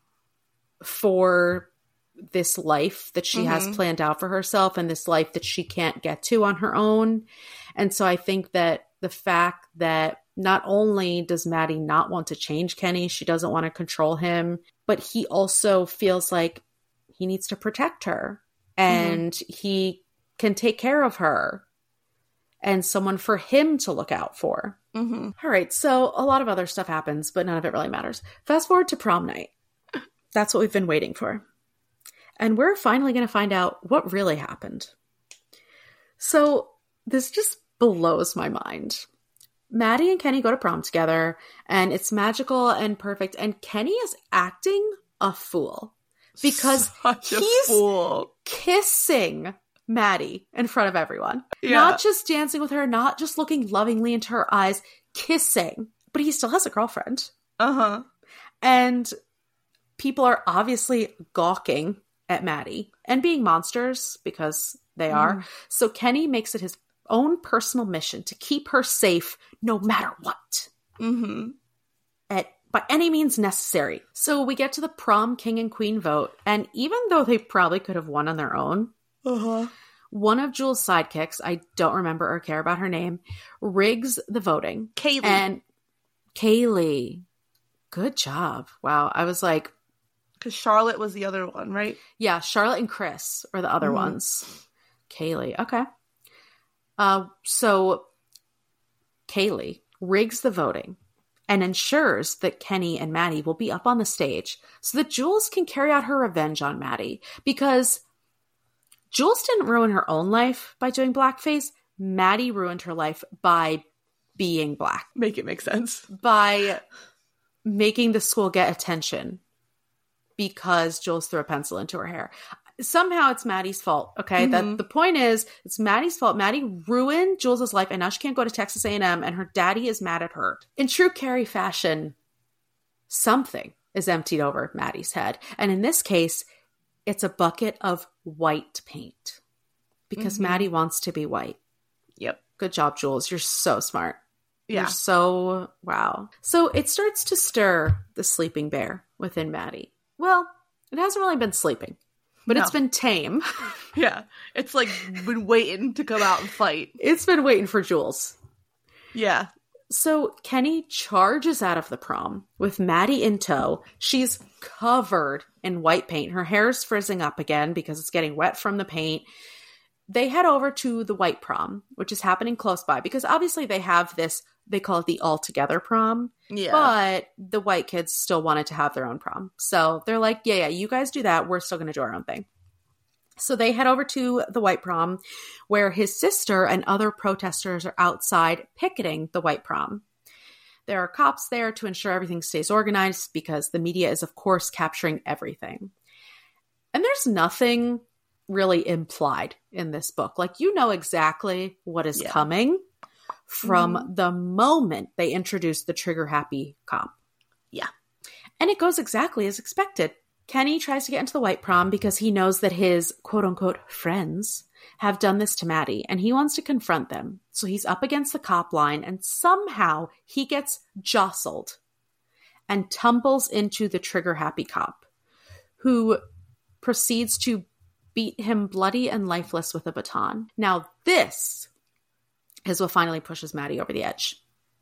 for this life that she has Mhm. planned out for herself, and this life that she can't get to on her own. And so I think that the fact that not only does Maddie not want to change Kenny, she doesn't want to control him, but he also feels like he needs to protect her, and he can take care of her, and someone for him to look out for. Mm-hmm. All right, so a lot of other stuff happens, but none of it really matters. Fast forward to prom night. That's what we've been waiting for. And we're finally going to find out what really happened. So this just blows my mind. Maddie and Kenny go to prom together, and it's magical and perfect. And Kenny is acting a fool because Such a he's fool. kissing Maddie in front of everyone. Yeah. Not just dancing with her, not just looking lovingly into her eyes, kissing. But he still has a girlfriend. Uh-huh. And people are obviously gawking at Maddie and being monsters, because they are. Mm. So Kenny makes it his own personal mission to keep her safe no matter what, Mm-hmm. at by any means necessary. So we get to the prom king and queen vote, and even though they probably could have won on their own, Uh-huh. one of Jules' sidekicks, I don't remember or care about her name, rigs the voting. Kaylee. And Kaylee, good job. Wow. I was like, Because Charlotte was the other one, right? yeah, Charlotte and Chris are the other Mhm. ones. Kaylee, okay. Uh, so Kaylee rigs the voting and ensures that Kenny and Maddie will be up on the stage so that Jules can carry out her revenge on Maddie. Because Jules didn't ruin her own life by doing blackface. Maddie ruined her life by being black. Make it make sense. By making the school get attention because Jules threw a pencil into her hair. Somehow it's Maddie's fault, okay? Mm-hmm. That the point is, it's Maddie's fault. Maddie ruined Jules' life, and now she can't go to Texas A and M, and her daddy is mad at her. In true Carrie fashion, something is emptied over Maddie's head. And in this case, it's a bucket of white paint. Because mm-hmm. Maddie wants to be white. Yep. Good job, Jules. You're so smart. Yeah. You're so, wow. So it starts to stir the sleeping bear within Maddie. Well, it hasn't really been sleeping. But no. It's been tame. Yeah. It's like been waiting to come out and fight. It's been waiting for Jules. Yeah. So Kenny charges out of the prom with Maddie in tow. She's covered in white paint. Her hair's frizzing up again because it's getting wet from the paint. They head over to the white prom, which is happening close by because obviously they have this, they call it the all-together prom. Yeah. But the white kids still wanted to have their own prom. So they're like, yeah, yeah, you guys do that. We're still going to do our own thing. So they head over to the white prom where his sister and other protesters are outside picketing the white prom. There are cops there to ensure everything stays organized because the media is, of course, capturing everything. And there's nothing really implied in this book. Like, you know exactly what is yeah. coming from mm-hmm. the moment they introduce the trigger-happy cop. Yeah. And it goes exactly as expected. Kenny tries to get into the white prom because he knows that his quote-unquote friends have done this to Maddie, and he wants to confront them. So he's up against the cop line, and somehow he gets jostled and tumbles into the trigger-happy cop, who proceeds to beat him bloody and lifeless with a baton. Now this is what finally pushes Maddie over the edge.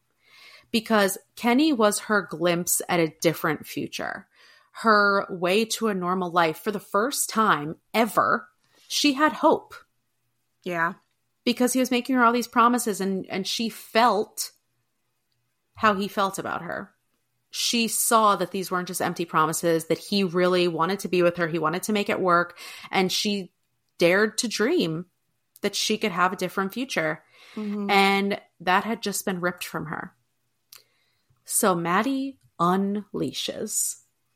Because Kenny was her glimpse at a different future. Her way to a normal life. For the first time ever, she had hope. Yeah. Because he was making her all these promises and, and she felt how he felt about her. She saw that these weren't just empty promises, that he really wanted to be with her. He wanted to make it work. And she dared to dream that she could have a different future. Mm-hmm. And that had just been ripped from her. So Maddie unleashes.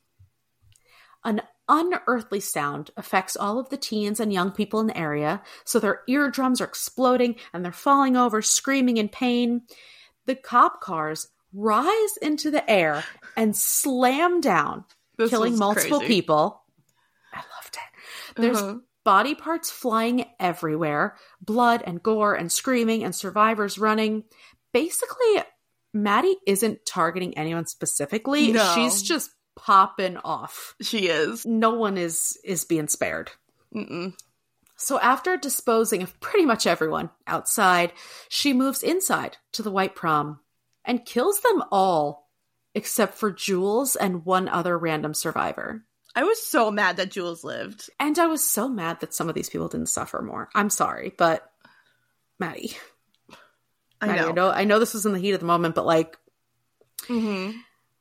An unearthly sound affects all of the teens and young people in the area. So their eardrums are exploding and they're falling over, screaming in pain. The cop cars rise into the air and slam down, this killing multiple crazy. people. I loved it. There's uh-huh. body parts flying everywhere, blood and gore and screaming and survivors running. Basically, Maddie isn't targeting anyone specifically. No. She's just popping off. She is. No one is is being spared. Mm-mm. So after disposing of pretty much everyone outside, she moves inside to the white prom and kills them all except for Jules and one other random survivor. I was so mad that Jules lived. And I was so mad that some of these people didn't suffer more. I'm sorry, but Maddie. I Maddie, know. I know. I know this was in the heat of the moment, but like... Mm-hmm.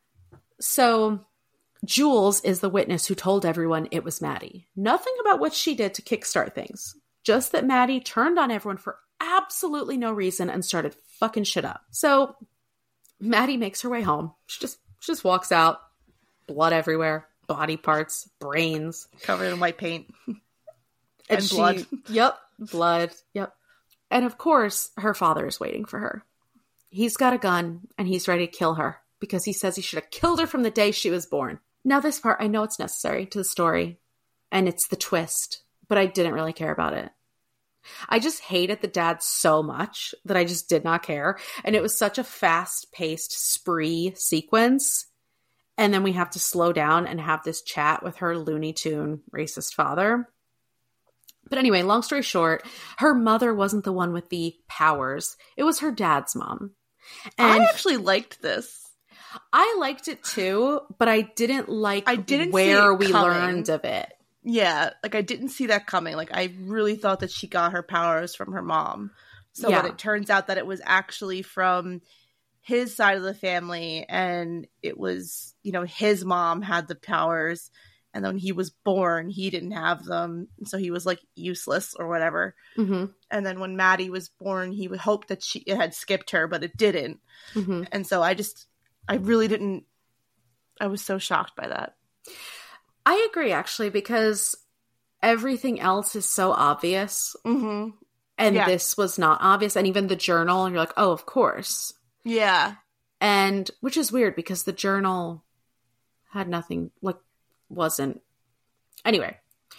So Jules is the witness who told everyone it was Maddie. Nothing about what she did to kickstart things. Just that Maddie turned on everyone for absolutely no reason and started fucking shit up. So... Maddie makes her way home. She just she just walks out. Blood everywhere. Body parts. Brains. Covered in white paint. and and she, blood. Yep. Blood. Yep. And of course, her father is waiting for her. He's got a gun and he's ready to kill her because he says he should have killed her from the day she was born. Now this part, I know it's necessary to the story and it's the twist, but I didn't really care about it. I just hated the dad so much that I just did not care. And it was such a fast-paced spree sequence. And then we have to slow down and have this chat with her Looney Tune racist father. But anyway, long story short, her mother wasn't the one with the powers. It was her dad's mom. And I actually liked this. I liked it too, but I didn't like I didn't where we coming. learned of it. Yeah, like I didn't see that coming. Like I really thought that she got her powers from her mom. So yeah. when it turns out that it was actually from his side of the family, and it was, you know, his mom had the powers, and then when he was born, he didn't have them, so he was like useless or whatever. Mm-hmm. And then when Maddie was born, he would hope that she it had skipped her, but it didn't. Mm-hmm. And so I just, I really didn't. I was so shocked by that. I agree, actually, because everything else is so obvious, Mm-hmm. and Yeah. this was not obvious. And even the journal, you're like, oh, of course. Yeah. And which is weird because the journal had nothing, like, wasn't. Anyway,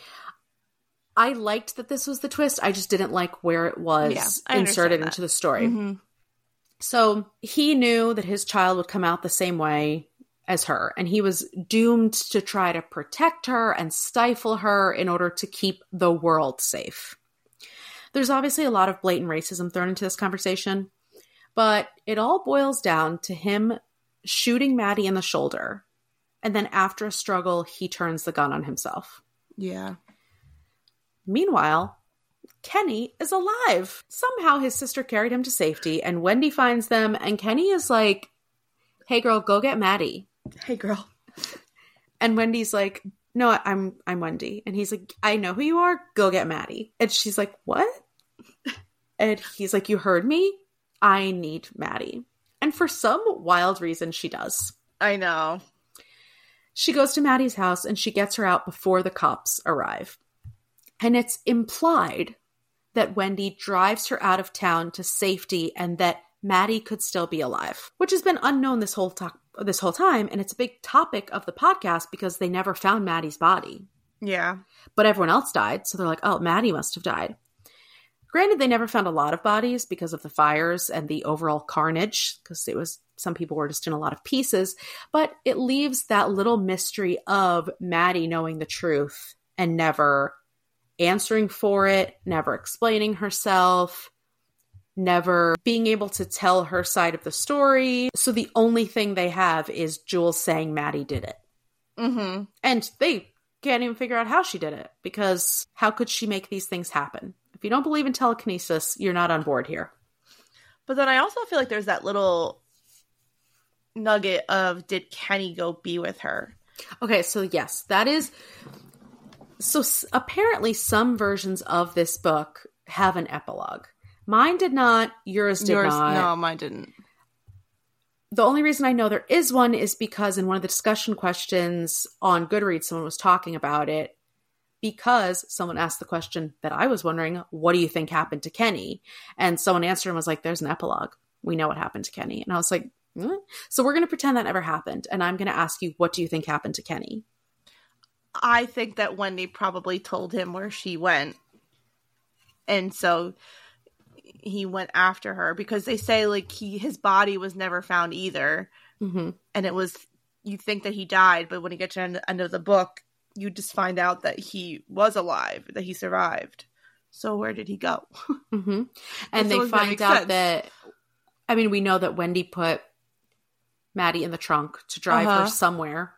I liked that this was the twist. I just didn't like where it was Yeah, I inserted understand that. into the story. Mm-hmm. So he knew that his child would come out the same way as her, and he was doomed to try to protect her and stifle her in order to keep the world safe. There's obviously a lot of blatant racism thrown into this conversation, but it all boils down to him shooting Maddie in the shoulder, and then after a struggle, he turns the gun on himself. Yeah. Meanwhile, Kenny is alive. Somehow his sister carried him to safety, and Wendy finds them, and Kenny is like, hey girl, go get Maddie. Hey, girl. And Wendy's like, no, I'm I'm Wendy. And he's like, I know who you are. Go get Maddie. And she's like, what? And he's like, you heard me? I need Maddie. And for some wild reason, she does. I know. She goes to Maddie's house and she gets her out before the cops arrive. And it's implied that Wendy drives her out of town to safety and that Maddie could still be alive, which has been unknown this whole to- this whole time. And it's a big topic of the podcast because they never found Maddie's body. Yeah. But everyone else died. So they're like, oh, Maddie must have died. Granted, they never found a lot of bodies because of the fires and the overall carnage, because it was, some people were just in a lot of pieces, but it leaves that little mystery of Maddie knowing the truth and never answering for it, never explaining herself, never being able to tell her side of the story. So the only thing they have is Jules saying Maddie did it. Mm-hmm. And they can't even figure out how she did it, because how could she make these things happen? If you don't believe in telekinesis, you're not on board here. But then I also feel like there's that little nugget of, did Kenny go be with her? Okay, so yes, that is... So s- apparently some versions of this book have an epilogue. Mine did not. Yours did Yours, not. No, mine didn't. The only reason I know there is one is because in one of the discussion questions on Goodreads, someone was talking about it, because someone asked the question that I was wondering, what do you think happened to Kenny? And someone answered and was like, there's an epilogue. We know what happened to Kenny. And I was like, mm? So we're going to pretend that never happened. And I'm going to ask you, what do you think happened to Kenny? I think that Wendy probably told him where she went. And so he went after her, because they say like he his body was never found either. Mm-hmm. And it was, you think that he died, but when you get to the end, end of the book, you just find out that he was alive, that he survived. So where did he go? Mm-hmm. And they so find out sense. that, I mean, we know that Wendy put Maddie in the trunk to drive Uh-huh. her somewhere,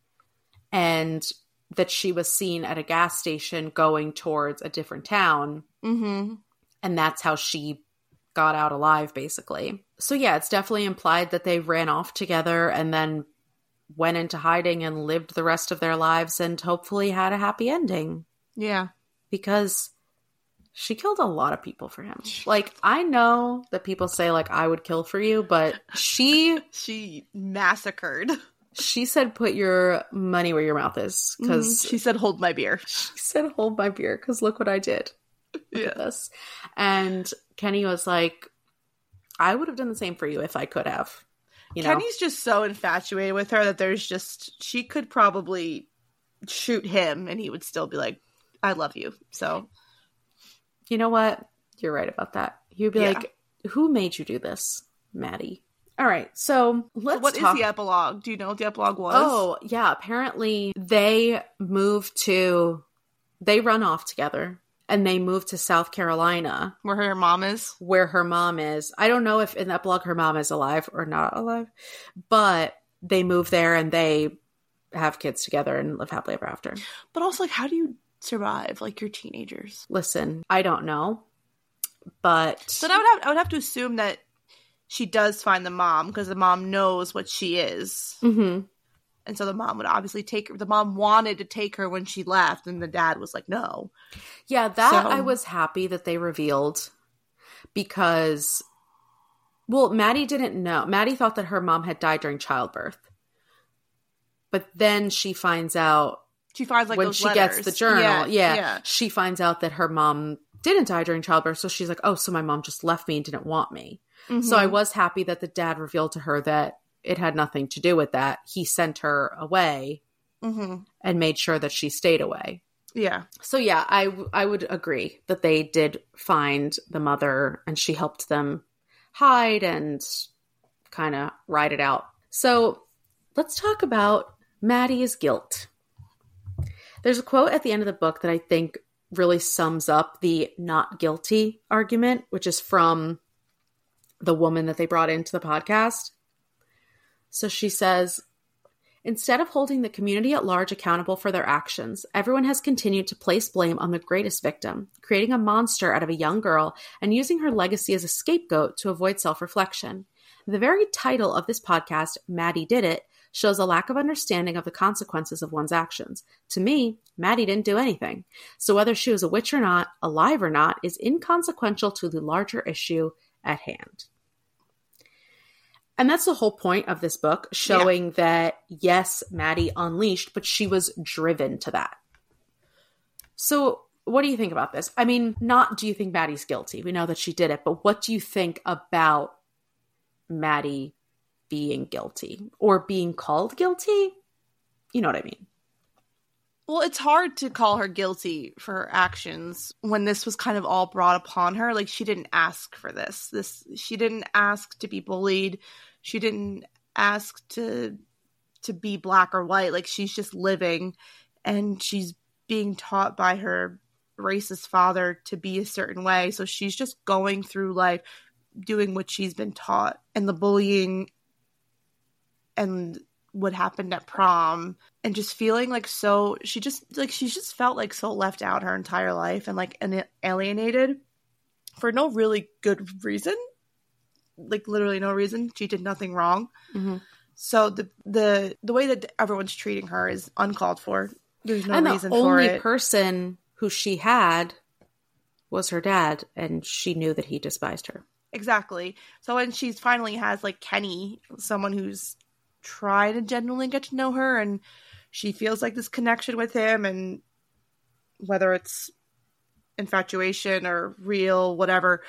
and that she was seen at a gas station going towards a different town. Mm-hmm. And that's how she got out alive, basically. So yeah, it's definitely implied that they ran off together and then went into hiding and lived the rest of their lives and hopefully had a happy ending. Yeah. Because she killed a lot of people for him. Like, I know that people say, like, I would kill for you, but she... She massacred. She said, put your money where your mouth is. Because Mm-hmm. She said, hold my beer. She said, hold my beer, because look what I did. Look Yeah. at this. And Kenny was like, I would have done the same for you if I could have. You know? Kenny's just so infatuated with her that there's just, she could probably shoot him and he would still be like, I love you. So, you know what? You're right about that. He'd be Yeah. like, who made you do this, Maddie? All right, so let's so what talk. is the epilogue? Do you know what the epilogue was? Oh, yeah. Apparently they moved to, they run off together and they moved to South Carolina, Where her mom is? where her mom is. I don't know if in the epilogue her mom is alive or not alive, but they move there and they have kids together and live happily ever after. But also, like, how do you survive? Like, you're teenagers. Listen, I don't know, but So I would have, I would have to assume that she does find the mom because the mom knows what she is. Mm-hmm. And so the mom would obviously take her. The mom wanted to take her when she left, and the dad was like, no. Yeah, that So- I was happy that they revealed because, well, Maddie didn't know. Maddie thought that her mom had died during childbirth. But then she finds out She finds, like, when those she letters. gets the journal. Yeah, Yeah, yeah. She finds out that her mom didn't die during childbirth. So she's like, oh, so my mom just left me and didn't want me. Mhm. So I was happy that the dad revealed to her that it had nothing to do with that. He sent her away Mhm. and made sure that she stayed away. Yeah. So yeah, I, I would agree that they did find the mother and she helped them hide and kind of ride it out. So let's talk about Maddie's guilt. There's a quote at the end of the book that I think really sums up the not guilty argument, which is from the woman that they brought into the podcast. So she says, instead of holding the community at large accountable for their actions, everyone has continued to place blame on the greatest victim, creating a monster out of a young girl and using her legacy as a scapegoat to avoid self-reflection. The very title of this podcast, Maddie Did It, shows a lack of understanding of the consequences of one's actions. To me, Maddie didn't do anything. So whether she was a witch or not, alive or not, is inconsequential to the larger issue at hand. And that's the whole point of this book, showing yeah. that, yes, Maddie unleashed, but she was driven to that. So what do you think about this? I mean, not do you think Maddie's guilty? We know that she did it, but what do you think about Maddie being guilty or being called guilty? You know what I mean? Well, it's hard to call her guilty for her actions when this was kind of all brought upon her. Like, she didn't ask for this. This she didn't ask to be bullied. She didn't ask to to be black or white. Like, she's just living, and she's being taught by her racist father to be a certain way. So she's just going through life doing what she's been taught. And the bullying and what happened at prom, and just feeling like so she just like she just felt like so left out her entire life, and like and alienated for no really good reason, like literally no reason. She did nothing wrong. Mm-hmm. So the the the way that everyone's treating her is uncalled for. There's no and reason the for only it. person who she had was her dad, and she knew that he despised her. Exactly. So when she finally has like Kenny, someone who's try to genuinely get to know her, and she feels like this connection with him, and whether it's infatuation or real, whatever,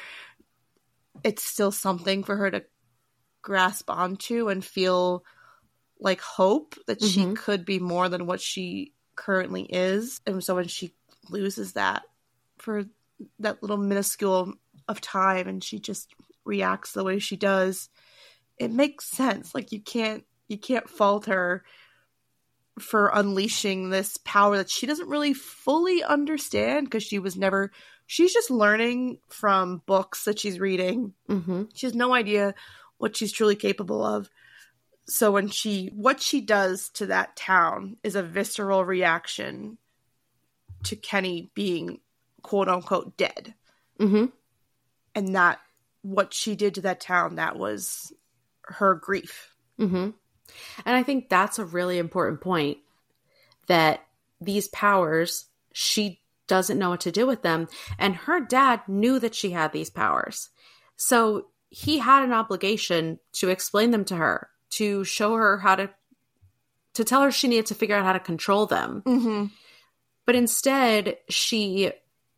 it's still something for her to grasp onto and feel like hope that Mm-hmm. she could be more than what she currently is. And so when she loses that for that little minuscule of time, and she just reacts the way she does, it makes sense. Like, you can't You can't fault her for unleashing this power that she doesn't really fully understand, because she was never, she's just learning from books that she's reading. Mm-hmm. She has no idea what she's truly capable of. So when she, what she does to that town is a visceral reaction to Kenny being quote unquote dead. Mm-hmm. And that, what she did to that town, that was her grief. Mm-hmm. And I think that's a really important point, that these powers, she doesn't know what to do with them. And her dad knew that she had these powers. So he had an obligation to explain them to her, to show her how to, to tell her she needed to figure out how to control them. Mm-hmm. But instead, she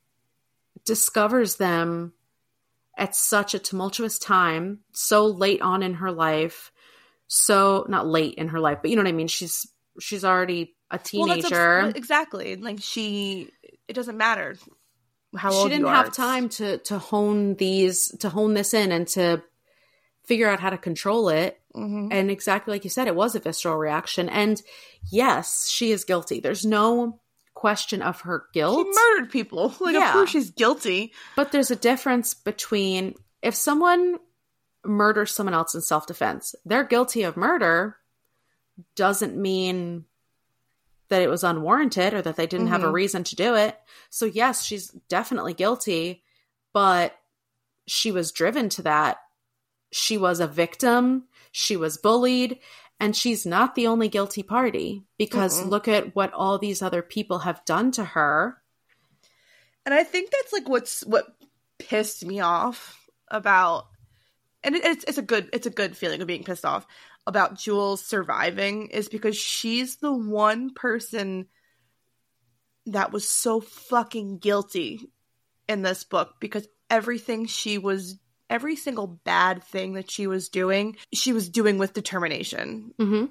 discovers them at such a tumultuous time, so late on in her life. So not late in her life, but you know what I mean? She's, she's already a teenager. Well, that's exactly. Like, she, it doesn't matter how old She didn't you are. have time to, to hone these, to hone this in and to figure out how to control it. Mm-hmm. And exactly like you said, it was a visceral reaction. And yes, she is guilty. There's no question of her guilt. She murdered people. Like, Yeah. of course she's guilty. But there's a difference between, if someone murder someone else in self-defense, they're guilty of murder, doesn't mean that it was unwarranted or that they didn't mm-hmm. have a reason to do it. So yes, she's definitely guilty, but she was driven to that she was a victim, she was bullied, and she's not the only guilty party, because Mm-mm. look at what all these other people have done to her. And I think that's like what's what pissed me off about, and it, it's it's a good it's a good feeling of being pissed off about Jules surviving, is because she's the one person that was so fucking guilty in this book, because everything she was, every single bad thing that she was doing, she was doing with determination. Mm-hmm.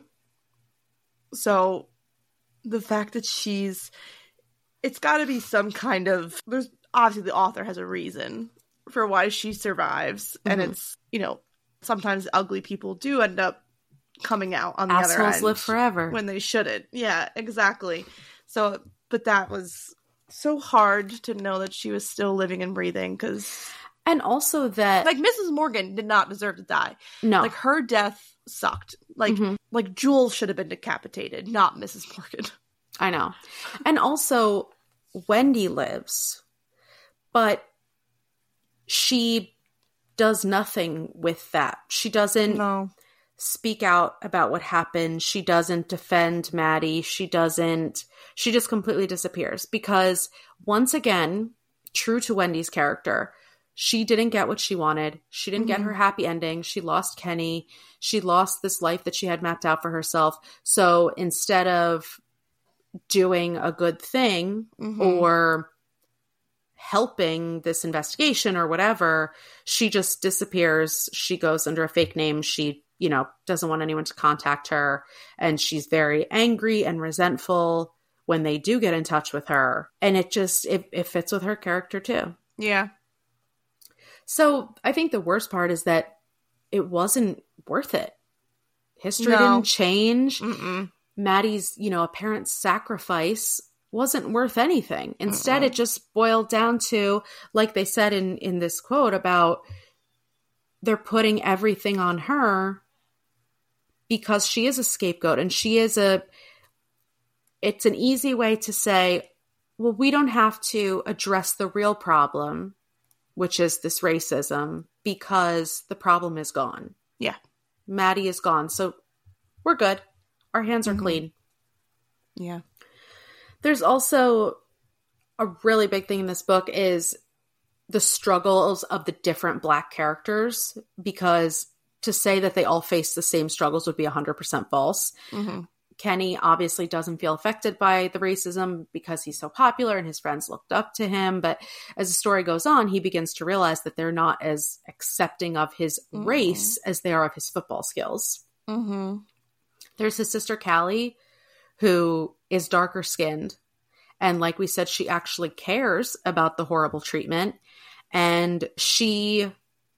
So the fact that she's, it's got to be some kind of, there's obviously the author has a reason for why she survives. Mm-hmm. And it's, you know, sometimes ugly people do end up coming out on the Assholes other end. Live forever. When they shouldn't. Yeah, exactly. So, but that was so hard to know that she was still living and breathing, because... And also that... Like, Missus Morgan did not deserve to die. No. Like, her death sucked. Like, mm-hmm. like Jules should have been decapitated, not Missus Morgan. I know. And also, Wendy lives, but she does nothing with that. She doesn't... No. speak out about what happened. She doesn't defend Maddie. She doesn't, she just completely disappears, because once again, true to Wendy's character, she didn't get what she wanted. She didn't mm-hmm. get her happy ending. She lost Kenny. She lost this life that she had mapped out for herself. So instead of doing a good thing mm-hmm. or helping this investigation or whatever, she just disappears. She goes under a fake name. She you know, doesn't want anyone to contact her. And she's very angry and resentful when they do get in touch with her. And it just, it, it fits with her character too. Yeah. So I think the worst part is that it wasn't worth it. History no. didn't change. Mm-mm. Maddie's, you know, apparent sacrifice wasn't worth anything. Instead, Mm-mm. it just boiled down to, like they said in, in this quote about, they're putting everything on her, because she is a scapegoat, and she is a, it's an easy way to say, well, we don't have to address the real problem, which is this racism, because the problem is gone. Yeah. Maddie is gone. So we're good. Our hands are mm-hmm. clean. Yeah. There's also a really big thing in this book is the struggles of the different Black characters, because to say that they all face the same struggles would be one hundred percent false. Mm-hmm. Kenny obviously doesn't feel affected by the racism because he's so popular and his friends looked up to him. But as the story goes on, he begins to realize that they're not as accepting of his mm-hmm. race as they are of his football skills. Mm-hmm. There's his sister Callie, who is darker skinned. And like we said, she actually cares about the horrible treatment. And she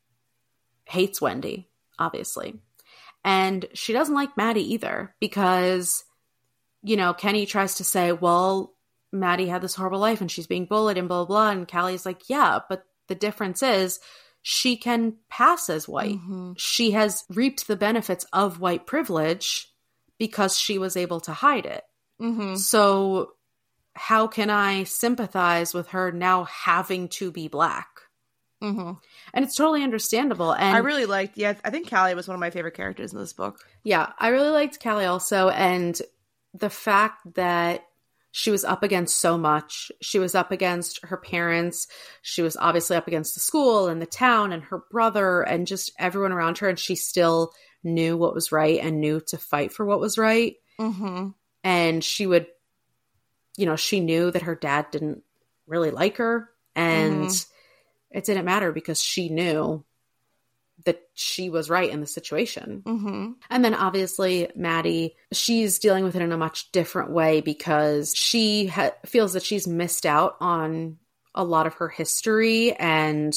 hates Wendy, obviously. And she doesn't like Maddie either, because, you know, Kenny tries to say, well, Maddie had this horrible life and she's being bullied and blah, blah, blah. And Callie's like, yeah, but the difference is she can pass as white. Mm-hmm. She has reaped the benefits of white privilege because she was able to hide it. Mm-hmm. So how can I sympathize with her now having to be Black? Mm-hmm. And it's totally understandable. And I really liked, yeah, I think Callie was one of my favorite characters in this book. Yeah, I really liked Callie also. And the fact that she was up against so much. She was up against her parents. She was obviously up against the school and the town and her brother and just everyone around her. And she still knew what was right and knew to fight for what was right. Mm-hmm. And she would, you know, she knew that her dad didn't really like her. And mm-hmm. it didn't matter because she knew that she was right in the situation. Mm-hmm. And then obviously Maddie, she's dealing with it in a much different way because she ha- feels that she's missed out on a lot of her history and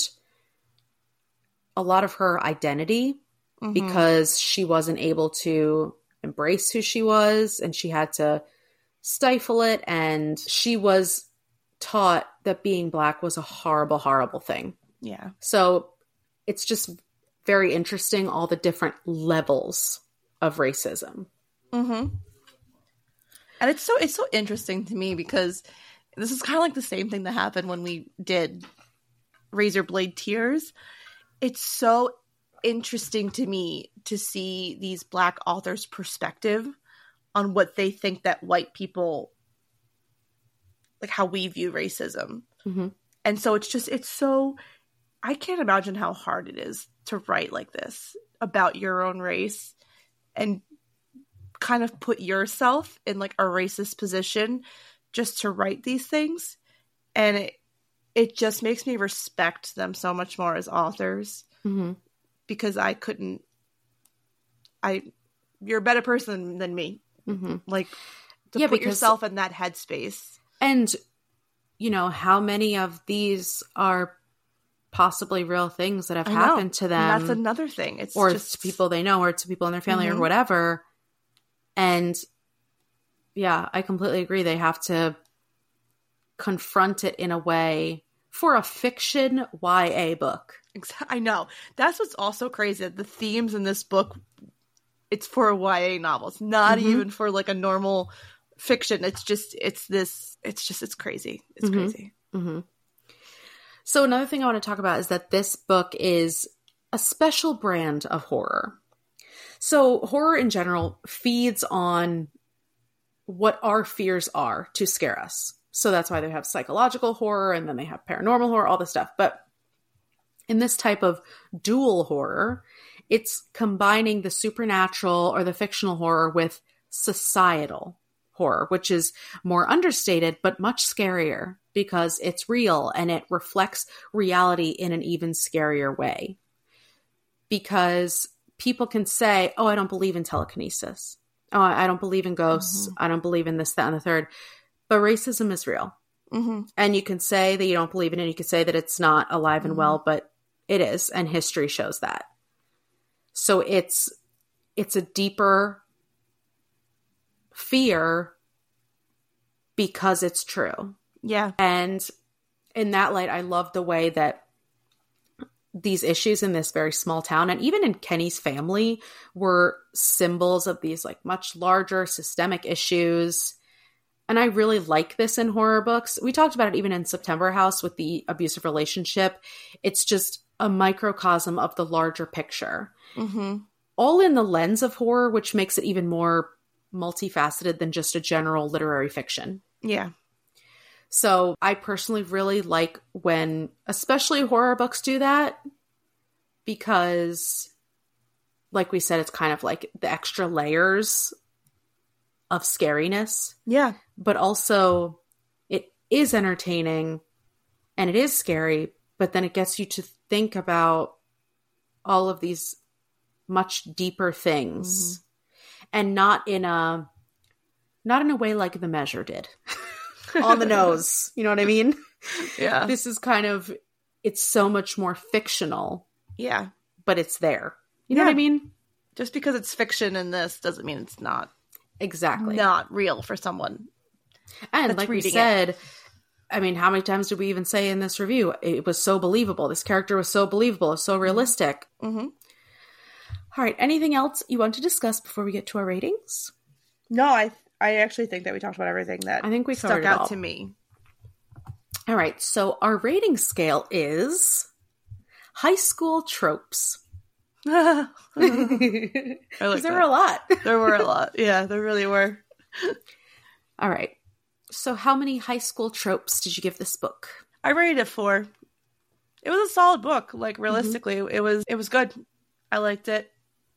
a lot of her identity mm-hmm. because she wasn't able to embrace who she was and she had to stifle it. And she was taught that being Black was a horrible, horrible thing. Yeah. So it's just very interesting, all the different levels of racism. Mm-hmm. And it's so it's so interesting to me because this is kind of like the same thing that happened when we did Razorblade Tears. It's so interesting to me to see these Black authors' perspective on what they think that white people, like how we view racism. Mm-hmm. And so it's just, it's so, I can't imagine how hard it is to write like this about your own race and kind of put yourself in like a racist position just to write these things. And it, it just makes me respect them so much more as authors, mm-hmm. because I couldn't, I, you're a better person than me. Mm-hmm. Like to yeah, put because, yourself in that headspace. And, you know, how many of these are possibly real things that have I happened know. to them? And that's another thing. It's or just to people they know, or to people in their family, mm-hmm. or whatever. And yeah, I completely agree. They have to confront it in a way for a fiction Y A book. I know. That's what's also crazy. The themes in this book, it's for a Y A novel. It's not mm-hmm. even for like a normal fiction. It's just, it's this, it's just, it's crazy. It's mm-hmm. crazy. Mm-hmm. So another thing I want to talk about is that this book is a special brand of horror. So horror in general feeds on what our fears are to scare us. So that's why they have psychological horror, and then they have paranormal horror, all this stuff. But in this type of dual horror, it's combining the supernatural or the fictional horror with societal horror, which is more understated, but much scarier because it's real and it reflects reality in an even scarier way. Because people can say, oh, I don't believe in telekinesis. Oh, I don't believe in ghosts. Mm-hmm. I don't believe in this, that, and the third. But racism is real. Mm-hmm. And you can say that you don't believe in it. You can say that it's not alive and mm-hmm. well, but it is. And history shows that. So it's it's a deeper fear because it's true. Yeah. And in that light, I love the way that these issues in this very small town, and even in Kenny's family, were symbols of these like much larger systemic issues. And I really like this in horror books. We talked about it even in September House with the abusive relationship. It's just a microcosm of the larger picture. Mm-hmm. All in the lens of horror, which makes it even more multifaceted than just a general literary fiction. Yeah. So I personally really like when, especially horror books, do that, because, like we said, it's kind of like the extra layers of scariness. Yeah. But also it is entertaining and it is scary, but then it gets you to think about all of these much deeper things. Mm-hmm. And not in a not in a way like The Measure did. On the nose. You know what I mean? Yeah. This is kind of, it's so much more fictional. Yeah. But it's there. You yeah. know what I mean? Just because it's fiction in this doesn't mean it's not. Exactly. Not real for someone. And like we said, it. I mean, how many times did we even say in this review, it was so believable. This character was so believable. It was so realistic. Mm-hmm. All right. Anything else you want to discuss before we get to our ratings? No, I I actually think that we talked about everything that I think we stuck it out all. to me. All right. So our rating scale is high school tropes. I like there that. were a lot. There were a lot. Yeah, there really were. All right. So how many high school tropes did you give this book? I rated it four. It was a solid book. Like realistically, mm-hmm. it was it was good. I liked it.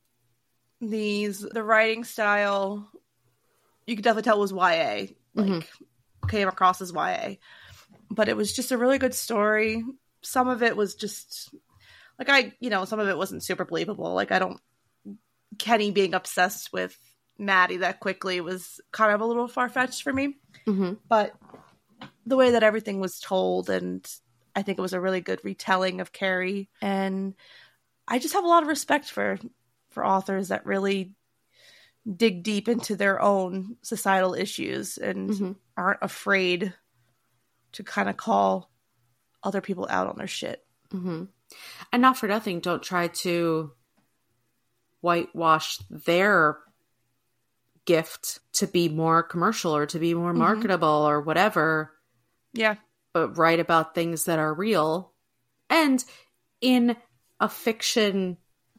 These the writing style, you could definitely tell it was Y A. Like mm-hmm. came across as Y A. But it was just a really good story. Some of it was just like I, you know, some of it wasn't super believable. Like I don't Kenny being obsessed with Maddie that quickly was kind of a little far-fetched for me. Mm-hmm. But the way that everything was told, and I think it was a really good retelling of Carrie. And I just have a lot of respect for for authors that really dig deep into their own societal issues and mm-hmm. aren't afraid to kind of call other people out on their shit. Mm-hmm. And not for nothing, don't try to whitewash their gift to be more commercial or to be more marketable mm-hmm. or whatever. Yeah. But write about things that are real and in a fiction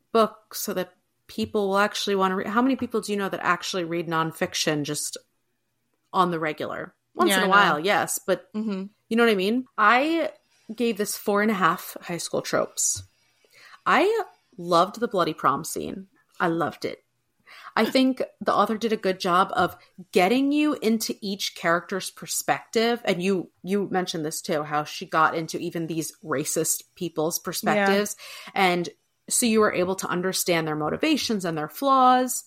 book so that people will actually want to read. How many people do you know that actually read nonfiction just on the regular? Once Yeah, in a I while, know. yes. But Mm-hmm. you know what I mean? I gave this four and a half high school tropes. I loved the bloody prom scene. I loved it. I think the author did a good job of getting you into each character's perspective. And you you mentioned this too, how she got into even these racist people's perspectives. Yeah. And so you were able to understand their motivations and their flaws.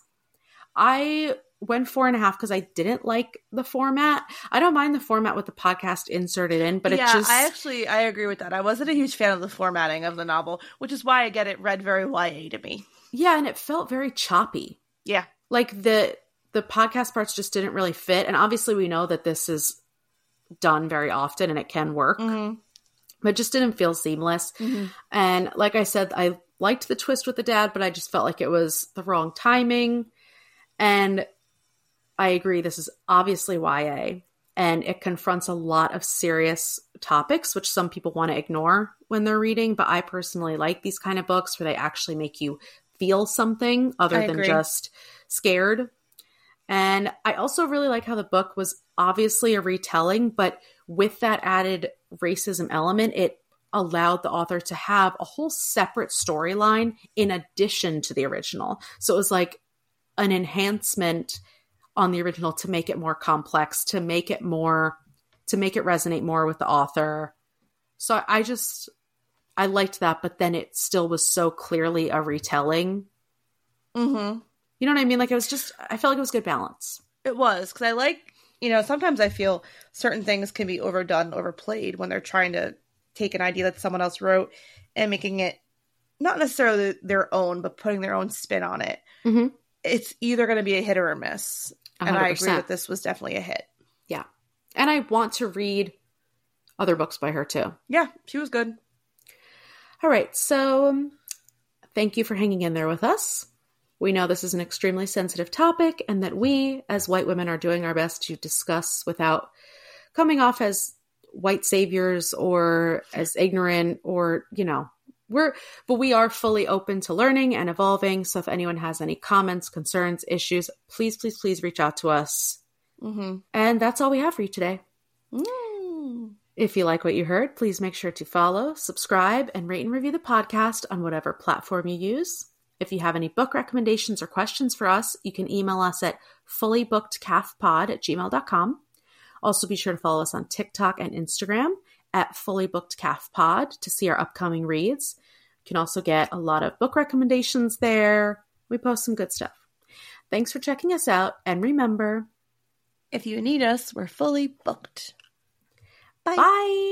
I went four and a half because I didn't like the format. I don't mind the format with the podcast inserted in, but yeah, it just... I actually, I agree with that. I wasn't a huge fan of the formatting of the novel, which is why I get it read very Y A to me. Yeah, and it felt very choppy. Yeah. Like the the podcast parts just didn't really fit. And obviously we know that this is done very often and it can work. Mm-hmm. But it just didn't feel seamless. Mm-hmm. And like I said, I liked the twist with the dad, but I just felt like it was the wrong timing. And I agree, this is obviously Y A. And it confronts a lot of serious topics, which some people want to ignore when they're reading. But I personally like these kind of books where they actually make you feel something other I than agree. just scared. And I also really like how the book was obviously a retelling, but with that added racism element, it allowed the author to have a whole separate storyline in addition to the original. So it was like an enhancement on the original to make it more complex, to make it more, to make it resonate more with the author. So I just, I liked that, but then it still was so clearly a retelling. Mm-hmm. You know what I mean? Like it was just, I felt like it was good balance. It was, because I like, you know, sometimes I feel certain things can be overdone, overplayed when they're trying to take an idea that someone else wrote and making it not necessarily their own, but putting their own spin on it. Mm-hmm. It's either going to be a hit or a miss. one hundred percent. And I agree that this was definitely a hit. Yeah. And I want to read other books by her too. Yeah, she was good. All right. So um, thank you for hanging in there with us. We know this is an extremely sensitive topic and that we, as white women, are doing our best to discuss without coming off as white saviors or as ignorant or, you know, we're, but we are fully open to learning and evolving. So if anyone has any comments, concerns, issues, please, please, please reach out to us. Mm-hmm. And that's all we have for you today. Mm. If you like what you heard, please make sure to follow, subscribe, and rate and review the podcast on whatever platform you use. If you have any book recommendations or questions for us, you can email us at fullybookedcalfpod at gmail dot com. Also, be sure to follow us on TikTok and Instagram at fullybookedcalfpod to see our upcoming reads. You can also get a lot of book recommendations there. We post some good stuff. Thanks for checking us out, and remember, if you need us, we're fully booked. Bye. Bye.